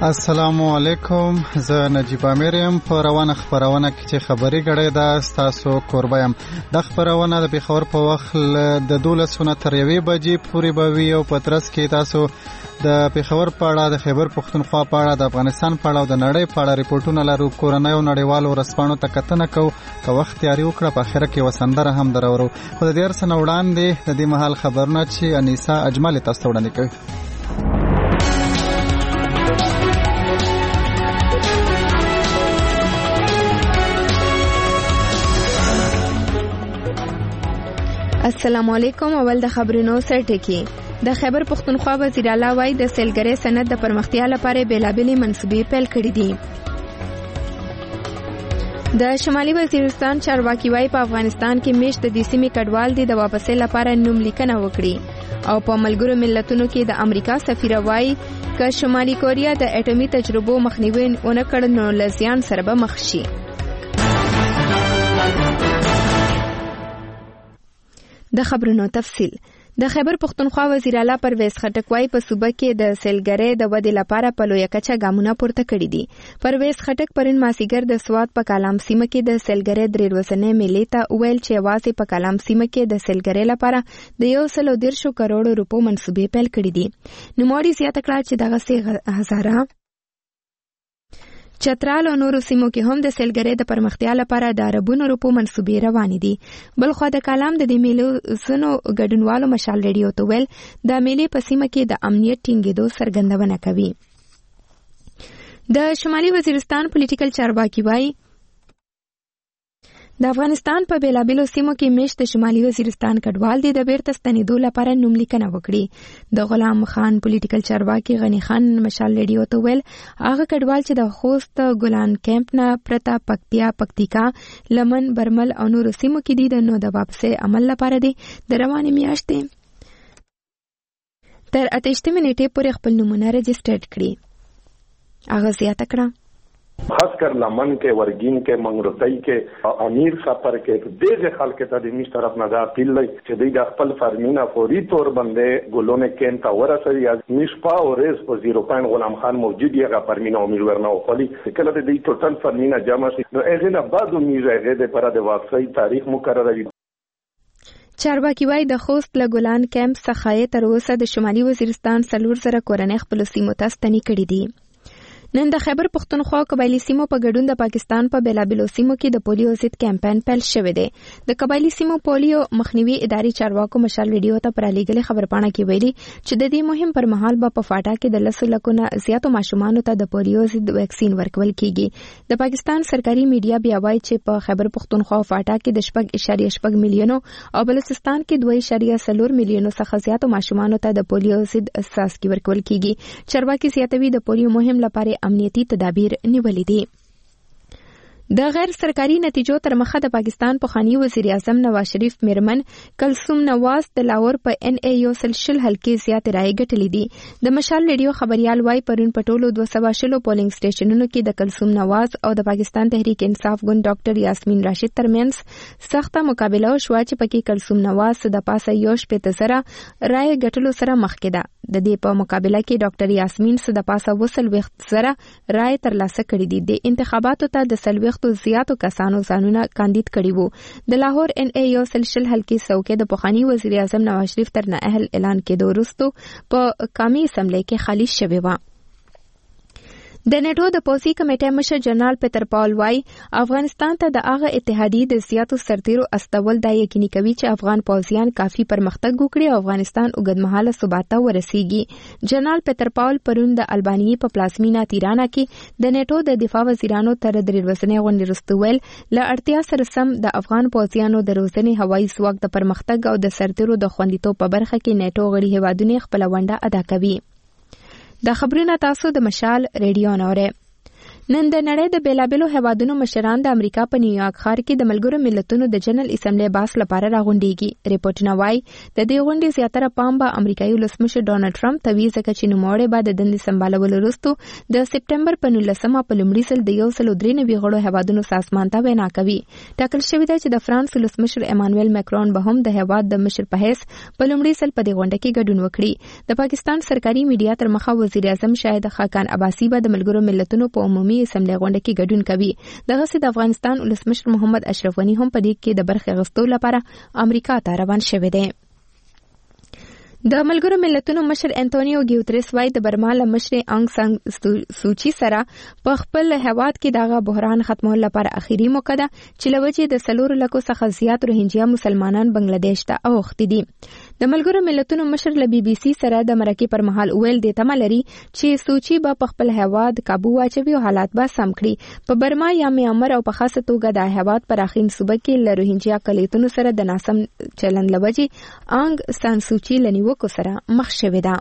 السلام علیکم، زه نجیب امیر یم. په روانه خبرونه کې چې خبري غړې ده ستاسو کوربه یم. د خبرونه د پیښور په وخت د 12 تر 1 بجې پورې به وي او په ترڅ کې تاسو د پیښور په اړه، د خیبر پښتونخوا په اړه، د افغانستان په اړه او د نړۍ په اړه ریپورتونه لرو. کورنۍ او نړیوالو ورځپاڼو ته کتنه کوو. که وخت تیاری وکړه په اخره کې وسندره هم درورو. خو د دې ارسنه وړاندې د دې مهال خبرونه چې انیسا اجمل تاسو وړاندې کوي. السلام علیکم. اول د خبرونو سرټکی. د خیبر پښتونخوا وزیر اعلی وایي د سیلګری سند د پرمختیا لپاره بیلابېلې منصوبې پیل کړې دي. د شمالي وزیرستان چارواکي وایي په افغانستان کې میشت د سیمې کډوال دي د واپسې لپاره نوم لیکنه وکړي. او په ملګرو ملتونو کې د امریکا سفیر وایي که شمالي کوریا د اټومي تجربو مخنیوي ونه کړ نو له زیان سره به مخ شي. د خبرونو تفصیل. د خیبر پښتونخوا وزیر اعلی پرویز خټک وایي په صوبه کې د سیلګری د ودې لپاره په لویه کچه ګامونه پورته کړي دي. پرویز خټک پرون مازیګر د سوات په کالام سیمه کې د سیلګری 3 ورځې میلې ته ویل چې یوازې په کالام سیمه کې د سیلګری لپاره د 130 کروڑ روپو منصوبې پیل کړي دي. نوموړي زیاته کړه چې دغه 1000 چترال او نورو سیمو کې هم د سیلګری د پرمختیا لپاره د اربونو روپو منصوبې روانې دي. بلخو د کالام د دې میلو سونو ګډونوالو مشال ریډیو ته ویل د میلې په سیمه کې د امنیت ټینګېدو څرګندونه کوي. د شمالي وزیرستان پولیټیکل چارواکي وایي د افغانستان په بیلابېلو سیمو کې میشت د شمالي وزیرستان کډوال دي د بیرته ستنېدو لپاره نوم لیکنه وکړي. د غلام خان پولیټیکل چارواکي غنی خان مشال ریډیو ته ویل هغه کډوال چې د خوست ګلان کیمپ نه پرته پکتیکا لمن برمل او نورو سیمو کې دي نو د واپسې عمل لپاره دي د روانې میاشتې تر 28 نیټې پورې خپل نومونه رجسټر کړي. هغه زیاته کړه خاص کر لمن کې ورګین کې منګروتای کې امیر سفر کې دغه خلک ته د میش طرف نه دا پیل چې د خپل فرمینا فوري تور باندې ګلونه کین تا ورسوي از میش پا او ریس په 0.5 غلام خان موجود یغه فرمینا امیر ورنه خولي کله د دې ټوټل فرمینا جمع شي نو هغه نه بعد میږي هغه د پر د واقعي تاریخ مقرره وي. چارواکي وایي د خوست له ګلان کیمپ څخه تر اوسه د شمالي وزیرستان 400 کورنۍ خپل سیمو ته ستنې کړې دي. نن د خیبر پښتونخوا قبایلی سیمو په ګډون د پاکستان په بیلابېلو سیمو کې د پولیو ضد کمپاین پیل شوی دی. د قبایلی سیمو پولیو مخنیوي اداري چارواکو مشال ریډیو ته پر لېږلې خبرپاڼه کې ویلي چې د دې مهم پر مهال په فاټا کې د 10 لکونه زیاتو ماشومانو ته د پولیو ضد ویکسین ورکول کیږي. د پاکستان سرکاري میډیا بیا وایي چې په خیبر پښتونخوا فاټا کې د 6.8 میلیونو او بلوچستان کې 2.4 میلیونو څخه زیاتو ماشومانو ته د پولیو ضد څاڅکي ورکول کیږي. چارواکي زیاتوي د پولیو مهم لپاره امنیتی تدابیر نیولې دي. د غیر سرکاري نتیجو تر مخه د پاکستان پخوانی وزیر اعظم نواز شریف میرمن کلثوم نواز د لاهور په NAU سلشل حلقې زیات رائے ګټلې دي. د مشال ریډیو خبريال وای پرون پټولو 200 پولینګ سټیشنونو کې د کلثوم نواز او د پاکستان تحریک انصاف ګوند ډاکټر یاسمین راشد ترمنځ سخته مقابله شو چې پکې کلثوم نواز د پاسه 1.0 رائے ګټلو سره مخ کېده. د دې په مقابله کې ډاکټر یاسمین د پاسه 2.0 رائے ترلاسه کړې دي. د انتخاباتو ته د سلويختو زیاتو کسانو ځانونه کاندید کړي وو. د لاهور NAU سلشل حلقې څوکۍ د پخوانی وزیر اعظم نواز شریف تر نااهل اعلان کېدو وروسته په قومي اسمبلی کې خالی شوې و. د نیټو د پوځي کمیټې مشر جنرال پیټر پاول وای افغانستان ته د هغه اتحادیې د زیاتو سرتیرو استول دا یقیني کوي چې افغان پوځیان کافي پرمختګ وکړي او افغانستان اوږدمهاله ثبات ته ورسیږي. جنرال پیټر پاول پرون د البانیې په پلازمینه تیرانا کې د نیټو د دفاع وزیرانو تر 3 ورځې غونډې وروسته ویل له اړتیا سره سم د افغان پوځیانو د روزنې هوایي ځواک د پرمختګ او د سرتیرو د خوندیتوب په برخه کې نیټو غړي هیوادونه خپل ونډه ادا کوي. د خبرونه تاسو د مشال ریډیو نوره. نن د نړۍ د بیلابیلو هیوادونو مشران د امریکا په نیویارک ښار کې د ملګرو ملتونو د جنرال اسمبلی باس لپاره راغونډيږي. ریپورتونه وايي د دې غونډې زیاتره پام به امریکایي ولسمشر ډونالد ټرمپ ته وي ځکه چې نوموړی به د دندې سمبالولو وروسته د سپټمبر په 19مه په لومړي ځل د 193 غړو هیوادونو سازمان ته وینا کوي. ټاکل شوی دی چې د فرانس ولسمشر ایمانوئل ماکرون به هم د هیواد د مشر په حیث په لومړي ځل په دې غونډه کې ګډون وکړي. د پاکستان سرکاري میډیا تر مخه وزیر اعظم شاهد خاقان عباسي به د ملګرو ملتونو په عمومي اسمبلی غونډه کې ګډون کوي. دغه د افغانستان ولسمشر محمد اشرف غنی هم په دې کې د برخې اخیستو لپاره امریکا ته روان شوی دی. د ملګرو ملتونو مشر انټونیو ګیوتریس وايي د برما له مشر انګ سان سوچي سره په خپل هیواد کې دغه بحران ختمولو لپاره اخیری موقع ده چې لوجه د 4 لکو څخه زیات روهینجیا مسلمانان بنگلاديش ته اوختي دي. د ملګرو ملتونو مشر له بي بي سي سره د مرکې پر مهال ویل د تمه لري چې سوچي په خپل هیواد قابو واچوي او حالات به سم کړي. په برما یا میانمار او په خاصه توګه د هیواد پر اخین صوبه کې له روهینجیا کلیتونو سره د ناسم چلند لوجه انګ سان سوچي لنیو کو سره مخ شوې ده.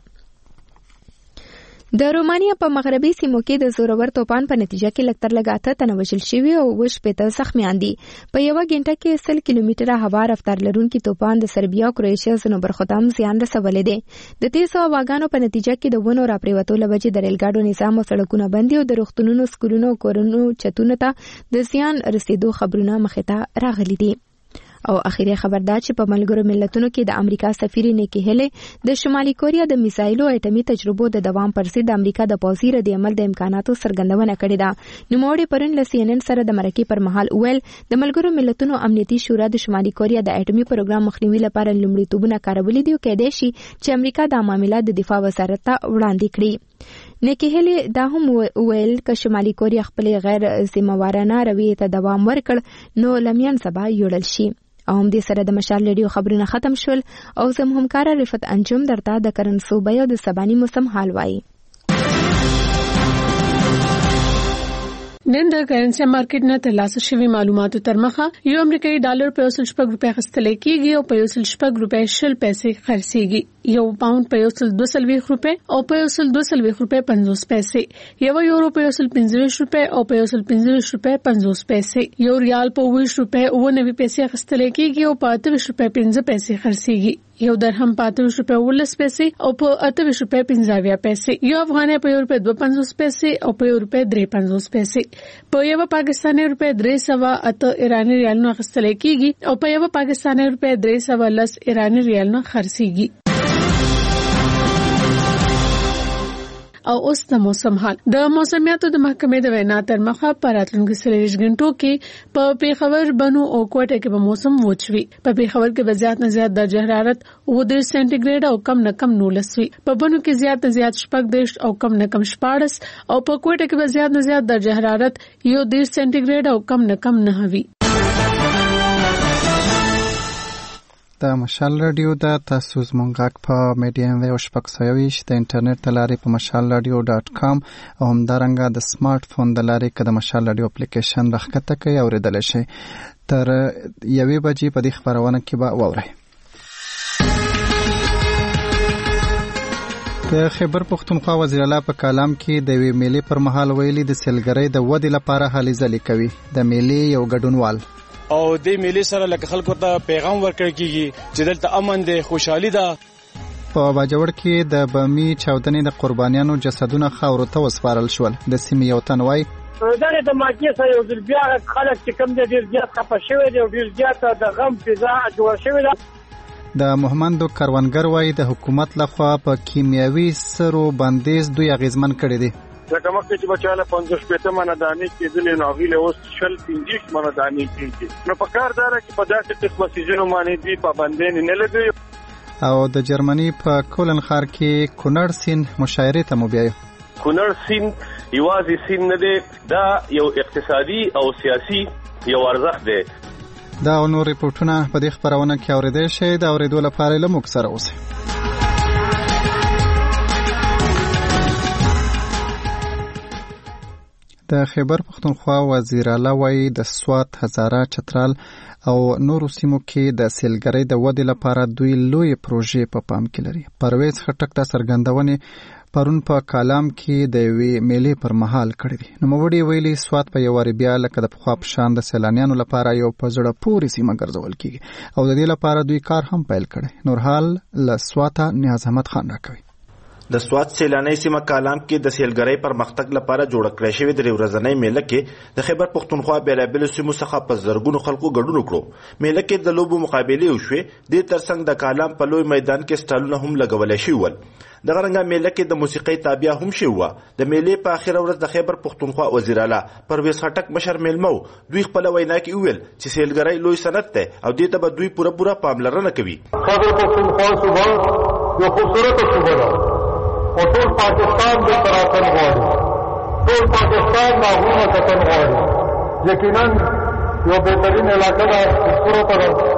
د رومانیا په مغربي سیمو کې د زورور توپان په نتیجه کې لکتر لګاته تنوشل شوی او وش پته زخمیان دي. په یو غنټه کې 100 کیلومتره هوا رفتار لرونکي توپان د سربیا او کروشیا زنو برخدام زیان رسولې دي. د تیزو هواګانو په نتیجه کې د ونو راپریوتو لوجه د ریل ګاډو نظام او سړکونو بندي او د روغتونونو سکولونو کورونو چتونو ته د زیان رسیدو خبرونه مخته راغلي دي. او اخیری خبر دا چې په ملګرو ملتونو کې د امریکا سفیر نیکی هیلی د شمالي کوریا د میزایلو اټومي تجربو د دوام پر ضد د امریکا د پوځي ردي عمل د امکاناتو څرګندونه کړې ده. نوموړي پرون له سی ان ان سره د مرکې پر مهال ویل د ملګرو ملتونو امنیتي شورا د شمالي کوریا د اټومي پروګرام مخنیوي لپاره لومړیتوبونه کارولې دي او کېدای شي چې امریکا د معاملات د دفاع وزارت ته وړاندې کړي. نیکی هیلی دا هم ویل چې شمالي کوریا خپل غیر ذمہوارانه رویه ته دوام ورکړ نو لمین سبا یوړل شي. او هم دې سره د مشال ریډیو خبرونه ختم شول او زم همکار رفت انجم درته د کرن صوبې او د سباني موسم حال وایي. نن د کرنسي مارکیټ نه ترلاسه شوی معلوماتو تر مخه یو امریکایي ډالر په 1.6 روپیا خرڅل کیږي او په 1.6 روپیا شل پیسې خرڅيږي. یو پاوند په 1.2 روپیا او په 1.2 روپیا 50 پیسې. یو یورو په 1.15 روپیا او په 1.15 روپیا 50 پیسې. یو ریال په 20 روپیا 90 پیسې خرڅل کیږي او په 28 روپیا 15 پیسې خرڅيږي. یو درهم په 28 روپیا 19 پیسې او په 28 روپیا 15 پیسې. یو افغانۍ په 1 روپیا 52 پیسې او په 1 روپیا 53 پیسې. په یو پاکستاني روپیا 308 ایرانی ریالونه خرڅل کیږي او په یو پاکستاني روپیا 310 ایرانی ریالونه خرڅيږي. او اوس د موسم حال. د موسمیاتو د محکمې د وینا تر مخه په راتلونکو 40 غنټو کې په پیښور بنو او کوټه کې به موسم وچوي. په پیښور کې به زیات نه زیات درجه حرارت 10 سنټیګریډ او کم نه کم 19 وي. په بنو کې زیات نه زیات 14 او کم نه کم 14 او په کوټه کې به زیات نه زیات درجه حرارت 10 سنټیګریډ او کم نه کم 9 وي. د مشال رادیو د تاسو زمونږ په میډیم ویو شپږ سوه د انټرنیټ لارې په mashalradio.com او همدارنګه د سمارټ فون د لارې که د مشال رادیو اپلیکیشن راښکته کوي اورېدلی شئ. تر 1 بجې په دې خپرونه کې به واورئ. د خیبر پښتونخوا وزیر اعلی په کلام کې د وی میلې پر مهال ویلي د سیلګرۍ د ودې لپاره هلې ځلې کوي. د میلې یو ګډونوال او د میلې سره لکه خلکو ته پیغام ورکړل کیږي چې دلته امن دی، خوشحالي ده. په باجوړ کې د بمی چاودنې د قربانیانو جسدونه خاورو ته وسپارل شول. د سیمې یو تن وایي دا د ماکې سره یو ځل بیا خلک چې کوم د ډیر زیات خپه شوی دی او ډیر زیات د غم فضا جوړ شوی ده. د محمد کروانګر وایي د حکومت لخوا په کیمیاوي سرو بندیز دوی اغیزمن کړی دی. لکه مخکې چې بچاله 50 منه دانې کېدلې نو هغې له اوس 15 منه دانې کېږي. نو په کار دا ده چې په داسې قسمه څیزونو باندې دوی پابندۍ نه لګوي. او د جرمني په کولن ښار کې کونړ سیند مشاعرې ته مو بیایو. کونړ سیند یوازې سیند نه دی، دا یو اقتصادي او سیاسي یو ارزښت دی. دا او نور ریپورټونه په دې خپرونه کې اورېدای شئ. د اورېدو لپاره له موږ سره اوسئ. د خیبر پښتونخوا وزیر اعلی وایي د سوات، هزاره، چترال او نورو سیمو کې د سیلګرۍ د ودې لپاره دوی لوی پروژې په پام کې لري. پرویز خټک د څرګندونې پرون په کالام کې د یوې میلې پر مهال کړی دی. نوموړي ویلي سوات په یو واري بیا لکه د پخوا په شان د سیلانیانو لپاره یو په زړه پورې سیمه ګرځول کیږي او د دې لپاره دوی کار هم پیل کړی. نورحال له سواته نیاز احمد خان راکوي. د سوات سیلاني سیمه کالام کې د سیلګرۍ پرمختګ لپاره جوړ کړی شوی د ورځنۍ میله کې د خیبر پښتونخوا بیلابیلو سیمو څخه په زرګونو خلکو ګډون وکړو. میله کې د لوبو مقابلې وشوې. د ترڅنګ د کالام په لوی میدان کې سټالونه هم لګولای شوي ول. د غرنګا میله کې د موسیقۍ تابع هم شوی و. د میلې په اخیره ورځ د خیبر پښتونخوا وزیر اعلی پرویز خټک مشر میلمو دوی خپل وینا کې ویل چې سیلګرۍ لوی صنعت ده او دې ته به دوی پوره پاملرنه کوي. خیبر پښتونخوا صوبه یو خوبصورت صوبه ده او ټول پاکستان د تراتن غواړي، ټول پاکستان ناغونه کتن غواړي. یقینا یو بهترین علاقه ده، خوبصورت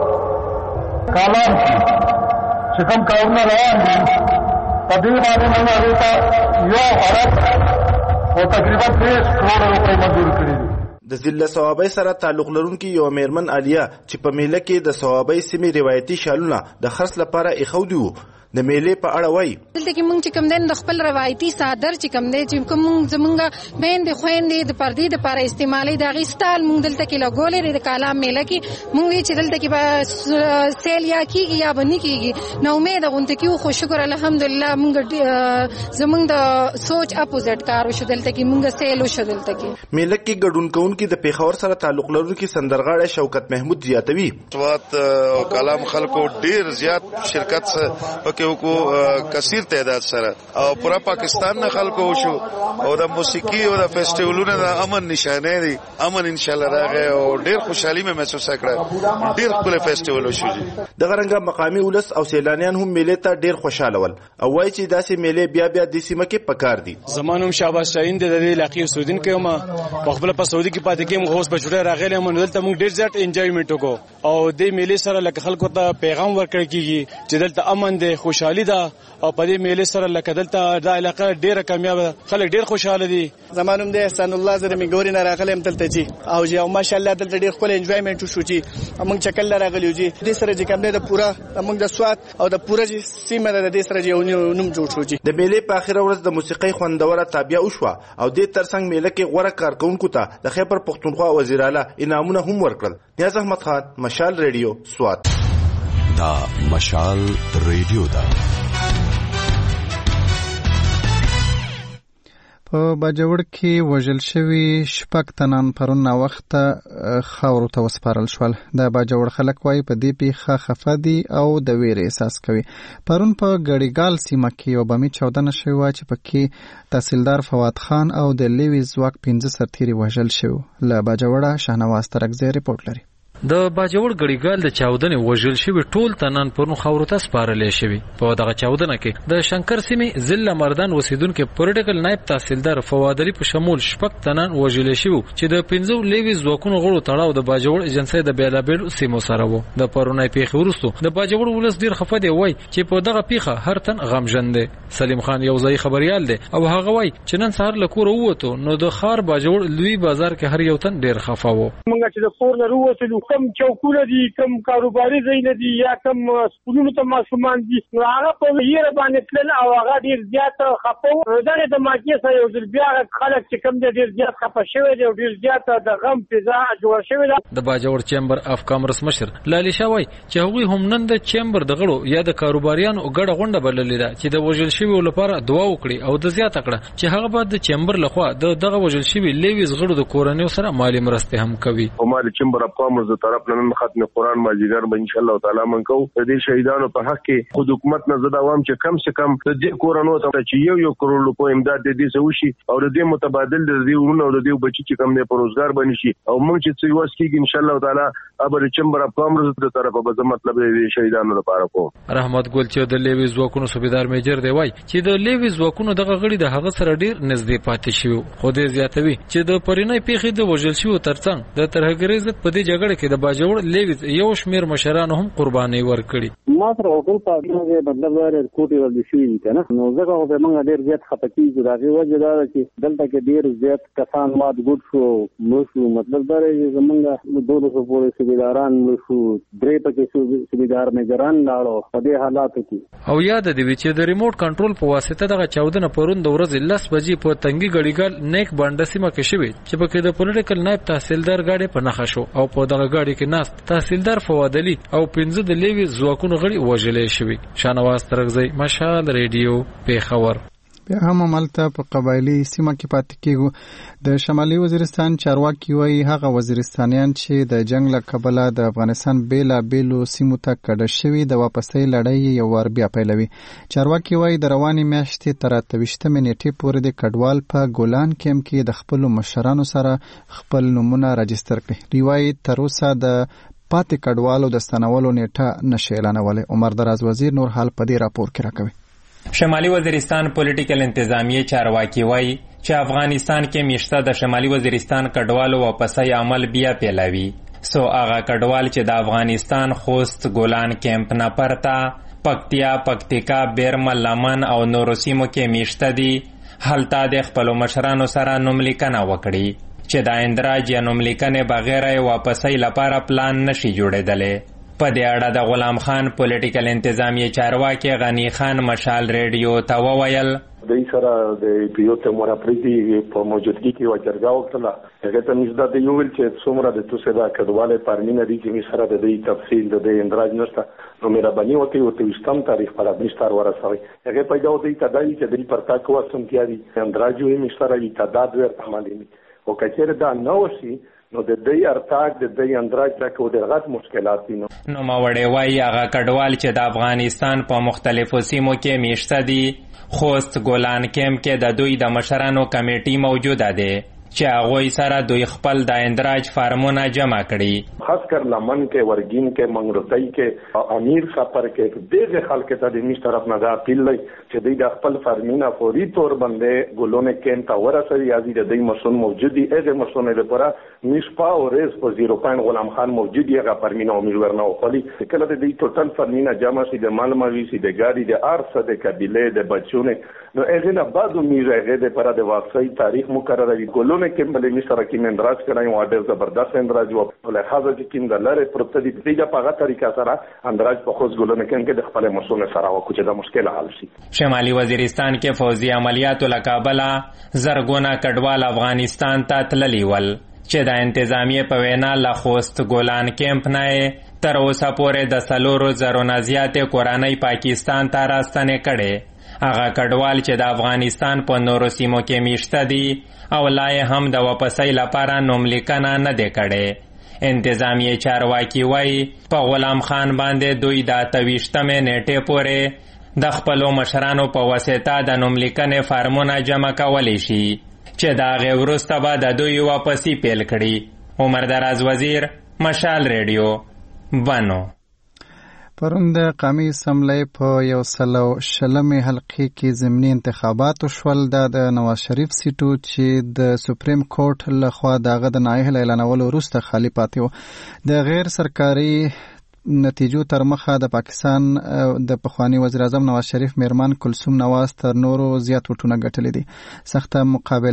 ده. کالام چې کوم کارونه روان دي په دې باندې موږ هغې ته یو عرب او تقریبا 30 کروڑ روپۍ منظور کړي دي. د ضلع صوابۍ سره تعلق لرونکي یو میرمن عالیه چې په میله کې د صوابۍ سیمې روایتي شالونه د خرڅ لپاره ایښودي وو د میلې په اړه وایي. دلته کې مونږ چې کوم دین د خپل روایتي صادر چې کوم دی چې کوم زمونږ میندې خویندې د پردې دپاره استعمالوي د هغې سټال مونږ دلته کې لګولی دی. د کالام میله کې مونږ وایي چې دلته کې به سیل یا کېږي یا به نه کېږي. نا امیده غونته کېږو خو شکر الحمدلله مونږ زمونږ د سوچ اپوزټ کار وشو. دلته کې مونږ سیل وشو. دلته کې میله کې ګډون کوونکي د پېښور سره تعلق لرونکي سندرغاړی شوکت محمود زیاتوي. سوات او کالام خلکو ډېر زیات شرکت پکې کو کثیر تعداد سره او پورا پاکستان نه خلکو شو او د موسیقي او د فیسټیوالونو د امن نشانه دي. امن ان شاء الله راغی او ډیر خوشحالي مې محسوس کړه. ډیر خپل فیسټیوال شو. د غرنګا مقامي ولس او سیلانیان هم میلې ته ډیر خوشاله ول او وایي چې داسې میلې بیا د سیمه کې پکار دي. زمانوم شاباش شاهین د دې علاقې اوسیدونکو ما په خپل په سعودي کې پاتې کېم غوښ په چوټه راغلی مونږ دلته مونږ ډیر زیات انجوایمنت وکړو او د میلې سره لکه خلکو ته پیغام ورکړی کیږي چې دلته امن دی، خوشحالي ده او په دې میلې سره لکه دلته د علاقه ډیره کامیاب خلک ډیر خوشاله دي. زمانوم د احسان الله زره میګوري نه راغلم دلته جی او جی او ماشاءالله دلته ډیر خپل انجوایمنت وشو جی. موږ چکل راغلیو جی. دې سره چې کوم د پورا موږ د سوات او د پورا سیمه د دې سره یو نوم جوړ شو جی. د میلې په اخیره ورځ د موسیقۍ خوندوره تابع وشو او د ترڅنګ میلې کې غوړه کارکونکو ته د خیبر پښتونخوا وزیر اعلی انعامونه هم ورکړل. نیاز احمد خان، مشال ریډیو، سوات. دا مشال ریډیو دا په باجوړ کې وژل شوي 6 تنان پرون ناوخته خاورو ته وسپارل شول. د باجوړ خلک وایي په دې پیښه خفه دي او د ویرې احساس کوي. پرون په ګړیګال سیمه کې یو بمي چاودنه شوې وه چې پکې تحصیلدار فواد خان او د لیوي ځواک 15 سرتیري وژل شوي. له باجوړه شاهنواز ترکزی رپورټ لري. د باجوړ ګړیګال د چاودنې وژل شوي ټول تنان پرون خاورو ته سپارل شوي. په دغه چاودنه کې د شنکر سیمې ضلع مردان اوسیدونکو پولیټیکل نائب تحصیلدار فواد علي په شمول 6 تنان وژل شوي چې د 15 لیوي ځواکونو غړو تړاو د باجوړ ایجنسۍ د بیلابیل سیمو سره وو. د پرونی پیښې وروسته د باجوړ ولس ډیر خفه دی وای چې په دغه پیښه هر تن غمژن دی. سلیم خان یو ځای خبريال دی او هغه وای چې نن سهار له کور ووتو نو د خار باجوړ لوی بازار کې هر یو تن ډیر خفه وو. موږ چې د کور نه ووتلو کم چوکونه دي، کم کاروباري ځایونه دي یا کم سکولونو ته ماشومان دي، نو هغه په یېره باندې تلل او هغه ډیر زیات خفه وو. دغه د ماکې سره یو ځل بیا خلک چې کم دي ډیر زیات خفه شوي دي او ډیر زیات د غم فضا جوړه شوې ده. د باجوړ چیمبر اف کامرس مشر لالی شاوی چې هغوی هم نن د چیمبر د غړو یا د کاروباریانو ګډه غونډه بللې ده چې د وژل شویو لپاره دعا وکړي او د زیاته کړه چې هغه بعد د چیمبر لخوا دغه وژل شوي لیویز غړو د کورنیو سره مالی مرستې هم کوي. او مال چیمبر اف کامرس د طرف نن ختم قرآن ماجیګر به ان شاء الله تعالی منکو د دې شهیدانو په حق کې خود حکومت نه زده عوام چې کم سے کم د دې کورونو ته چې یو کروڑ روپۍ امداد د دې سوشي او د دې متبادل د دې ورونو او د دې بچی چې کم نه پروزګار بنی شي او موږ چې څه واس کېږي ان شاء الله تعالی ابر چیمبر اف کامرس د طرفه به مطلب د شهیدانو لپاره کو. رحمت ګل چې د لیوی ځواکونو صوبیدار میجر دی وای چې د لیوی ځواکونو دغه غړي د هغه سره ډیر نږدې پاتې شوی. خو دې زیاتوي چې د پرینای پیښې د وژل شوی ترڅنګ د ترهګریزت په دې جګړه کې کې د باجوړ لیویز یو شمیر مشرانو هم قرباني ورکړي. ما سره ټول پارټیونه مطلب کوټي ور شي کنه نو زګه او موږ ډیر زیات خپکی راغی وجه دا چې دلته کې ډیر زیات کسان مات ګډ شو مطلب دا زمونږ 200 پورې سیداران شو درې پکې سیدار میجران لاړو په دې حالاتو کې. او یاد دی چې د ریموټ کنټرول په واسطه دغه 14 پرون د ورځې 10 بجې په تنګي غړیګل نیک باندې سیمه کې شوی چې په کې د پولیټیکل نائب تحصیلدار غاډي په نخښ شو او په دغه غاډي کې ناست تحصیلدار فواد علي او 15 د لیوی ځواکونو غړي وژلې شوی. شانواز ترغزی مشال ریډیو پیښور. بیا هم عملته په قبایلی سیمه کې پاتې کېږو. د شمالي وزیرستان چارواکي وایي هغه وزیرستانیان چې د جنگ له کبله د افغانستان بیلابیلو سیمو ته کډه شوي د واپسۍ لړۍ یو وار بیا پیلوي. چارواکي وایي د روانې میاشتې تر 28 نیټې پورې د کډوال په ګولان کیمپ کې د خپلو مشرانو سره خپل نومونه راجستر کړي. دوی وایي تر اوسه د پاتې کډوالو د ستنولو نیټه نشي اعلانولی. عمر دراز وزیر نور حال په دې راپور کې راکوي. شمالي وزیرستان پولیټیکل انتظامیه چارواکي وایي چې افغانستان کې میشته د شمالي وزیرستان کډوالو واپسۍ عمل بیا پیلوي. سو هغه کډوال چې د افغانستان خوست ګولان کیمپ نه پرته پکتیا پکتیکا بیرمل لمن او نورو سیمو کې میشته دي هلته د خپلو مشرانو سره نوملیکنه وکړي چې د اندراج یا نوملیکنې بغیر یې واپسۍ لپاره پلان نشي جوړېدلی. په دې اړه د غلام خان پولیټیکل انتظامیه چارواکي غنی خان مشال ریډیو ته وویل د سره د پیوته مورپریدي په موجودګي کې وجرګه وکړه. هغه ته نږدې د یو ویل چې څومره د توسه دا کډواله پارمینه دي چې سره د دې تفصیل د اندراج نشته نو مهرباني وکړئ او ته وشتم تاریخ پر ابنستار ورسوي. هغه پیدا وتی تدای چې د پرتا کو سنتیا دي اندراج یې مشتره وي تعداد ورته معلومي او کچره دا نو شي نو د دې ارتاق د دې اندراج تکو د غټ مشکلات دي. نو ماوړې وایي هغه کډوال چې د افغانستان په مختلفو سیمو کې میشته دي خوست ګولان کیمپ کې د دوی د مشرانو کمیټي موجوده ده چې هغوی سره دوی خپل د اندراج فارمونه جمع کړي. خاص کر لمن کې ورګین کې منګروتای کې امیر خبر کې ډېر خلک ته د میش طرف نه دا پیل چې دوی د خپل فارمینه فوري تور باندې ګولونه کېم تا ورسوي یازي د دې مسون موجودي هغه مسونه لپاره میش پا او ریس په 0.5 غلام خان موجودي هغه فارمینه امیر ورنه خولي کله د دې ټوټل فارمینه جمع شي د معلوماتي سي د ګاډي د ارث د قبيله د بچونه نو هغه نه بعدو میږي هغه د لپاره د واقعي تاریخ مقرره وي ګولونه کې بلې می سره کې اندراج کړای او ډېر زبردست اندراج و په لحاظه چې کیند لاره پروت دي دغه په هغه طریقه سره اندراج په خوځ ګولونه کې د خپل مسونه سره وکړي چې دا مشکل حل شي. شمالي وزیرستان کې فوزي عملیاتو لکابلا زرګونه کډوال افغانستان ته تللی ول چې د انتظامیه په وینا له خوست ګولان کیمپ نه تر اوسه پورې د 300,000 نه زیاتې کورنۍ پاکستان ته راستنې کړي. هغه کډوال چې د افغانستان په نورو سیمو کې میشته دي او لا هم د واپسۍ لپاره نوملیکنه نه دی کړی. انتظامیه چارواکي وایي په غلام خان باندې دوی د 28 نیټې پورې د خپلو مشرانو په واسطه د نوملیکنې فارمونه جمع کولی شي چې د هغې وروسته به د دوی واپسي پیل کړي. عمر دراز وزیر مشال ریډیو بنو. پرون د قومي اسمبلی په 120 حلقې کې ضمني انتخابات شول. د نواز شریف سیټو چې د سپریم کورټ لخوا دغه د نایحل اعلانولو وروسته خالی پاتې و. د غیر سرکاري نتیجو تر مخه د پاکستان د پخوانی وزیر اعظم نواز شریف میرمن کلثوم نواز تر نورو زیات وټونه ګټلې دي. سخته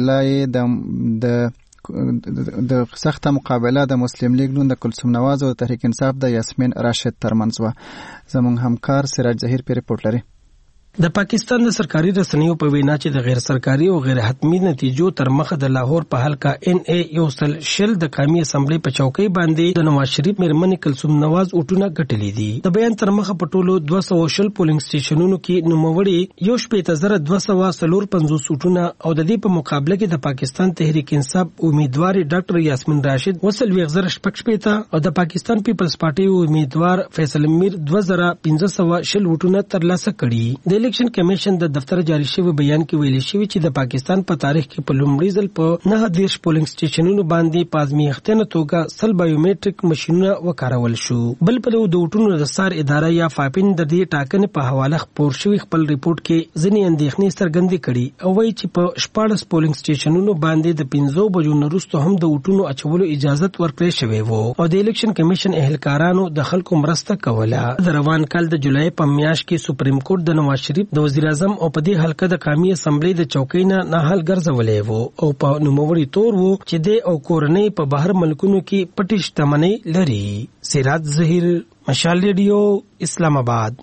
مقابله د مسلم لیگ نون د کلثوم نواز او تحریک انصاف د یاسمین راشد ترمنځ و. زموږ همکار سراج ظهیر پی رپورټ لري. د پاکستان د سرکاري رسنیو په وینا چې د غیر سرکاري او غیر حتمی نتیجو تر مخه د لاهور په حلقه NA1 د قومي اسمبلی په چوکۍ باندې د نواز شریف میرمن کلثوم نواز وټونه ګټلې دي. د بیان تر مخه په ټولو 200 پولینګ سټیشنونو کې نوموړي 1,254 وټونه او د دې په مقابله کې د پاکستان تحریک انصاف امیدوار ډاکټر یاسمین راشد 2,015 او د پاکستان پیپلز پارټي امیدوار فیصل میر 2,520 وټونه ترلاسه کړي. د د الیکشن کمیشن د دفتر جاری شوی بیان کې ویل شوی چې د پاکستان په تاریخ کې په لومړي ځل په 9 پولینګ سټیشنونو باندې پازمیختنه توګه سل بایومټریک ماشینونه وکارول شو. بل په د وټونو د سار اداره یا فاپین د دې ټاکنې په حواله خبر شوی خپل ریپورت کې ځینې اندېښنې څرګندې کړي او وایي چې په 14 پولینګ سټیشنونو باندې د 15 بجو نه وروسته هم د وټونو اچولو اجازه ورکړې شوې وو او د الیکشن کمیشن اهلکارانو د خلکو مرسته کوله. د روان کال د جولای په میاشت کې سپریم کورټ د نواز شریف د وزیر اعظم او په دې حلقه د قومي اسمبلی د چوکۍ نه ناحل ګرځولې وو او په نوموړي تور وو چې د او کورنۍ په بهر ملکونو کې پټې شتمنۍ لري. سراج ظهیر، مشال ریډیو، اسلام آباد.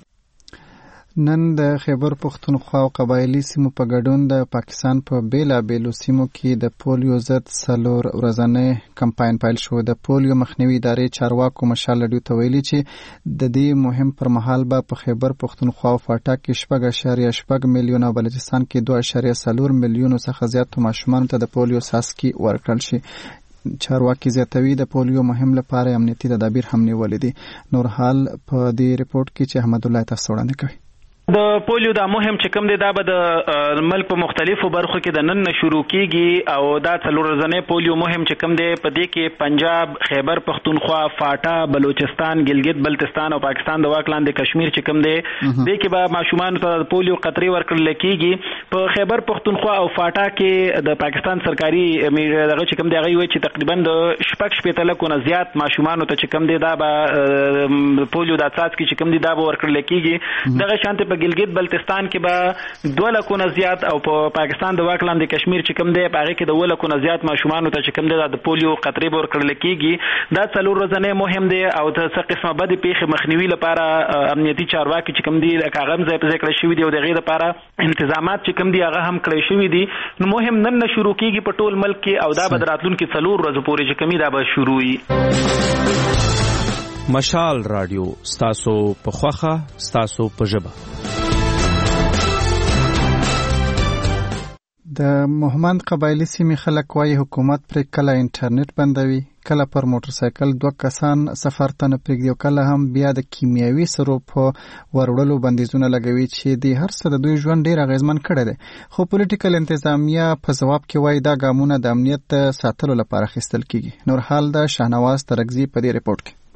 نن د خیبر پختونخوا او قبایلی سیمو په ګډون د پاکستان په بیلابیلو سیمو کې د پولیو ضد 4 ورځنی کمپاین پیل شو. د پولیو مخنیوي ادارې چارواکو مشال ریډیو ته ویلي چې د دې مهم پر مهال به په خیبر پختونخوا او فاټا کې 7.8 میلیونه او بلوچستان کې 2.4 میلیونه څخه زیات ماشومان ته د پولیو څاڅکي ورکړل شي. چارواکي زیاتوي د پولیو مهم لپاره امنیتي تدابیر هم نیولې دي. نور حال په دې ریپورت کې چې احمد الله تاسو وړاندې کوي. د پولیو دا مهم چې کوم دی دا به د ملک په مختلفو برخو کې د نن نه شروع کیږي او دا 4 ورځنی پولیو مهم چې کوم دی په دې کې پنجاب، خیبر پختونخوا، فاټا، بلوچستان، ګلګت بلتستان او پاکستان د واک لاندې کشمیر چې کوم دی دې کې به ماشومان ته د پولیو قطرې ورکړل کیږي. په خیبر پختونخوا او فاټا کې د پاکستان سرکاري دغه چې کوم دی هغه وایي چې تقریبا د 6 لکو نه زیات ماشومان ته چې کوم دی دا به پولیو د اساس کې چې کوم دی دا به ورکړل کیږي. دغه شانته ګلګت بلتستان کې به 2 لکو نه زیات او په پاکستان د واک لاندې کشمیر چې کوم دی په هغه کې د 2 لکو نه زیات ماشومان ته چې کوم دی د پولیو قطرې به ورکړل کیږي. دا 4 ورځنی مهم دی او د څه قسمه بدې پیښې مخنیوي لپاره امنیتي چارواکي چې کوم دی د کاغذ ځای په ځای کړی شوي دي او دغه لپاره انتظامات چې کوم دی هغه هم کړی شوي دي. نو مهم نن نه شروع کیږي په ټول ملک کې او دا به راتلونکي 4 ورځې پورې چې کومي دا به شروع وي. مشال رادیو ستاسو په خوخه ستاسو په ژبه. د موهمند قبایلی سیمې خلک وايي حکومت پر کله انټرنیټ بندوي، کله پر موټر سایکل 2 کسان سفر ته نه پرېږدي او کله هم بیا د کیمیاوي سرو په وروړلو بندیزونه لګوي چې د هر څه د دوی ژوند ډیر اغیزمن کړی دی. خو پولیټیکل انتظامیه په ځواب کې وايي دا ګامونه د امنیت ساتلو لپاره اخیستل کیږي. نور حال د شاهنواز ترغزي په دې ریپورت کې.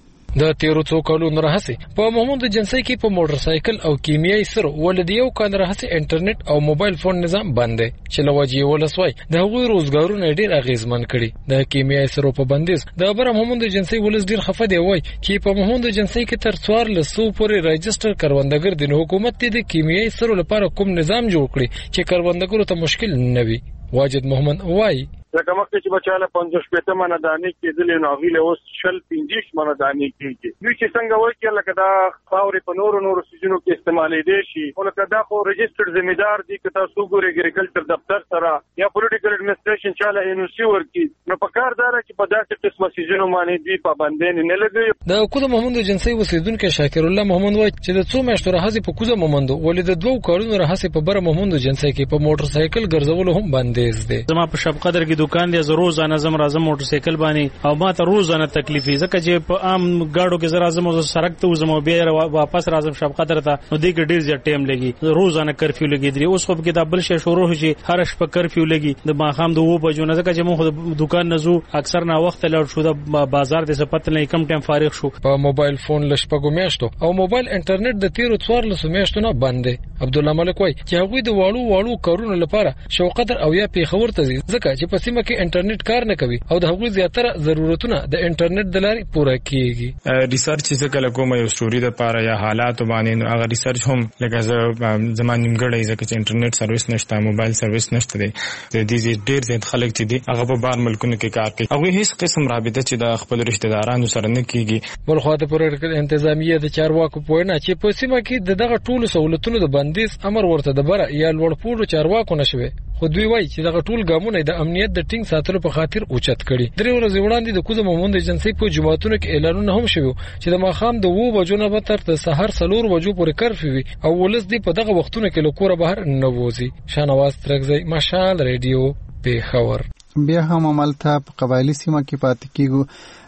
د 13 کلونو راهسي په محمود جنسي کې په موټر سایکل او کیمیاوي سره ولدي یو کال راهسي انټرنیټ او موبایل فون نظام بند دی چې لوجي ولسوي د هغوی روزګارونه ډیر اغیزمن کړي. د کیمیاوي سره په بندیز د بر محمود جنسي ولس ډیر خفه دی وای چې په محمود جنسي کې تر 400 پورې رجستر کروندګر دي. حکومت د کیمیاوي سره لپاره کوم نظام جوړ کړي چې کروندګرو ته مشکل نه وي. واجد محمد وای لکه مخکې چې بچاله 55 منه دانې کېدلې نو هغې له اوس 15 منه دانې کېږي. دوی چې څنګه وایي چې لکه دا خاورې په نورو سیزونو کې استعمالېدی شي خو لکه دا خو رجسټرډ ذمہدار دي که تاسو ګورئ اګریکلچر دفتر سره یا پولیټیکل اډمنسټریشن چاله انوسي ورکړي نو په کار دا چې په داسې قسمه سیزونو باندې دوی پابندۍ نه لګوي. د کوزه محمود جنسي اوسیدونکي شاکر الله محمد وایي چې د 2 میاشتو راهسي په کوزه محمد ولې د 2 کارونو راهسي په بر محمود جنسي کې په موټر سایکل ګرځولو هم بندیز دي. زما په شب قدر کې دکان دی زروز نظم راځم موټر سایکل باندې او ما ته روزانه تکلیفي ځکه چې په عام گاډو کې زرا زمو سرک ته وزمو بیا واپس راځم شب قدر ته نو دې کې ډیر زیات ټایم لګي. روزانه کرفیو لګیدري اوس خو کې د بل شي شروع شي هر شپه کرفیو لګي د ماخام د 2 بجو نه ځکه چې مو دکان نزو اکثر نه وخت لړ شو د بازار د سپت نه کم ټایم فارغ شو. په موبایل فون لشپګو میاشتو او موبایل انټرنیټ د 13 میاشتو نه بند دی. عبد الله ملک وای چې هغوی د واړو کارونو لپاره شوقدر او یا پیښور ته ځي ځکه چې په سیمه کې انټرنیټ کار نه کوي او د هغوی زیاتره ضرورتونه د انټرنیټ د لارې پوره کیږي. ریسرچ چې کله کوم یو سټوري د پاره یا حالات باندې نو هغه ریسرچ هم لکه زمانه نیمګړی ځکه چې انټرنیټ سرویس نشته، موبایل سرویس نشته دی. د دې ډېر زیات خلک چې دي هغه په بار ملکونو کې کار کوي. هغه هیڅ قسم رابطه چې د خپل رشتہ دارانو سره نه کیږي. بل خو د پولیټیکل انتظامیه د چارواکو په وینا چې په سیمه کې دغه ټولو سہولتونو د بندیز امر ورته د بره یا لوړ پوړو چارواکو نشوي. خو دوی وایي چې دغه ټول ګامونه د امنیت د ټینګ ساتلو په خاطر اوچت کړي. 3 ورځې وړاندې د کوزه محمود جنسي په جماعتونو کې اعلانونه هم شوي چې د ماخام د 2 بجو نه تر د سحر 4 بجو پورې کرفیو وي او ولس دی په دغه وختونو کې له کوره بهر نه وځي. شاهنواز ترغزي، مشال ریډیو، پیښور. بیا هم عملته په قبایلی سیمه کې پاتې کیږو.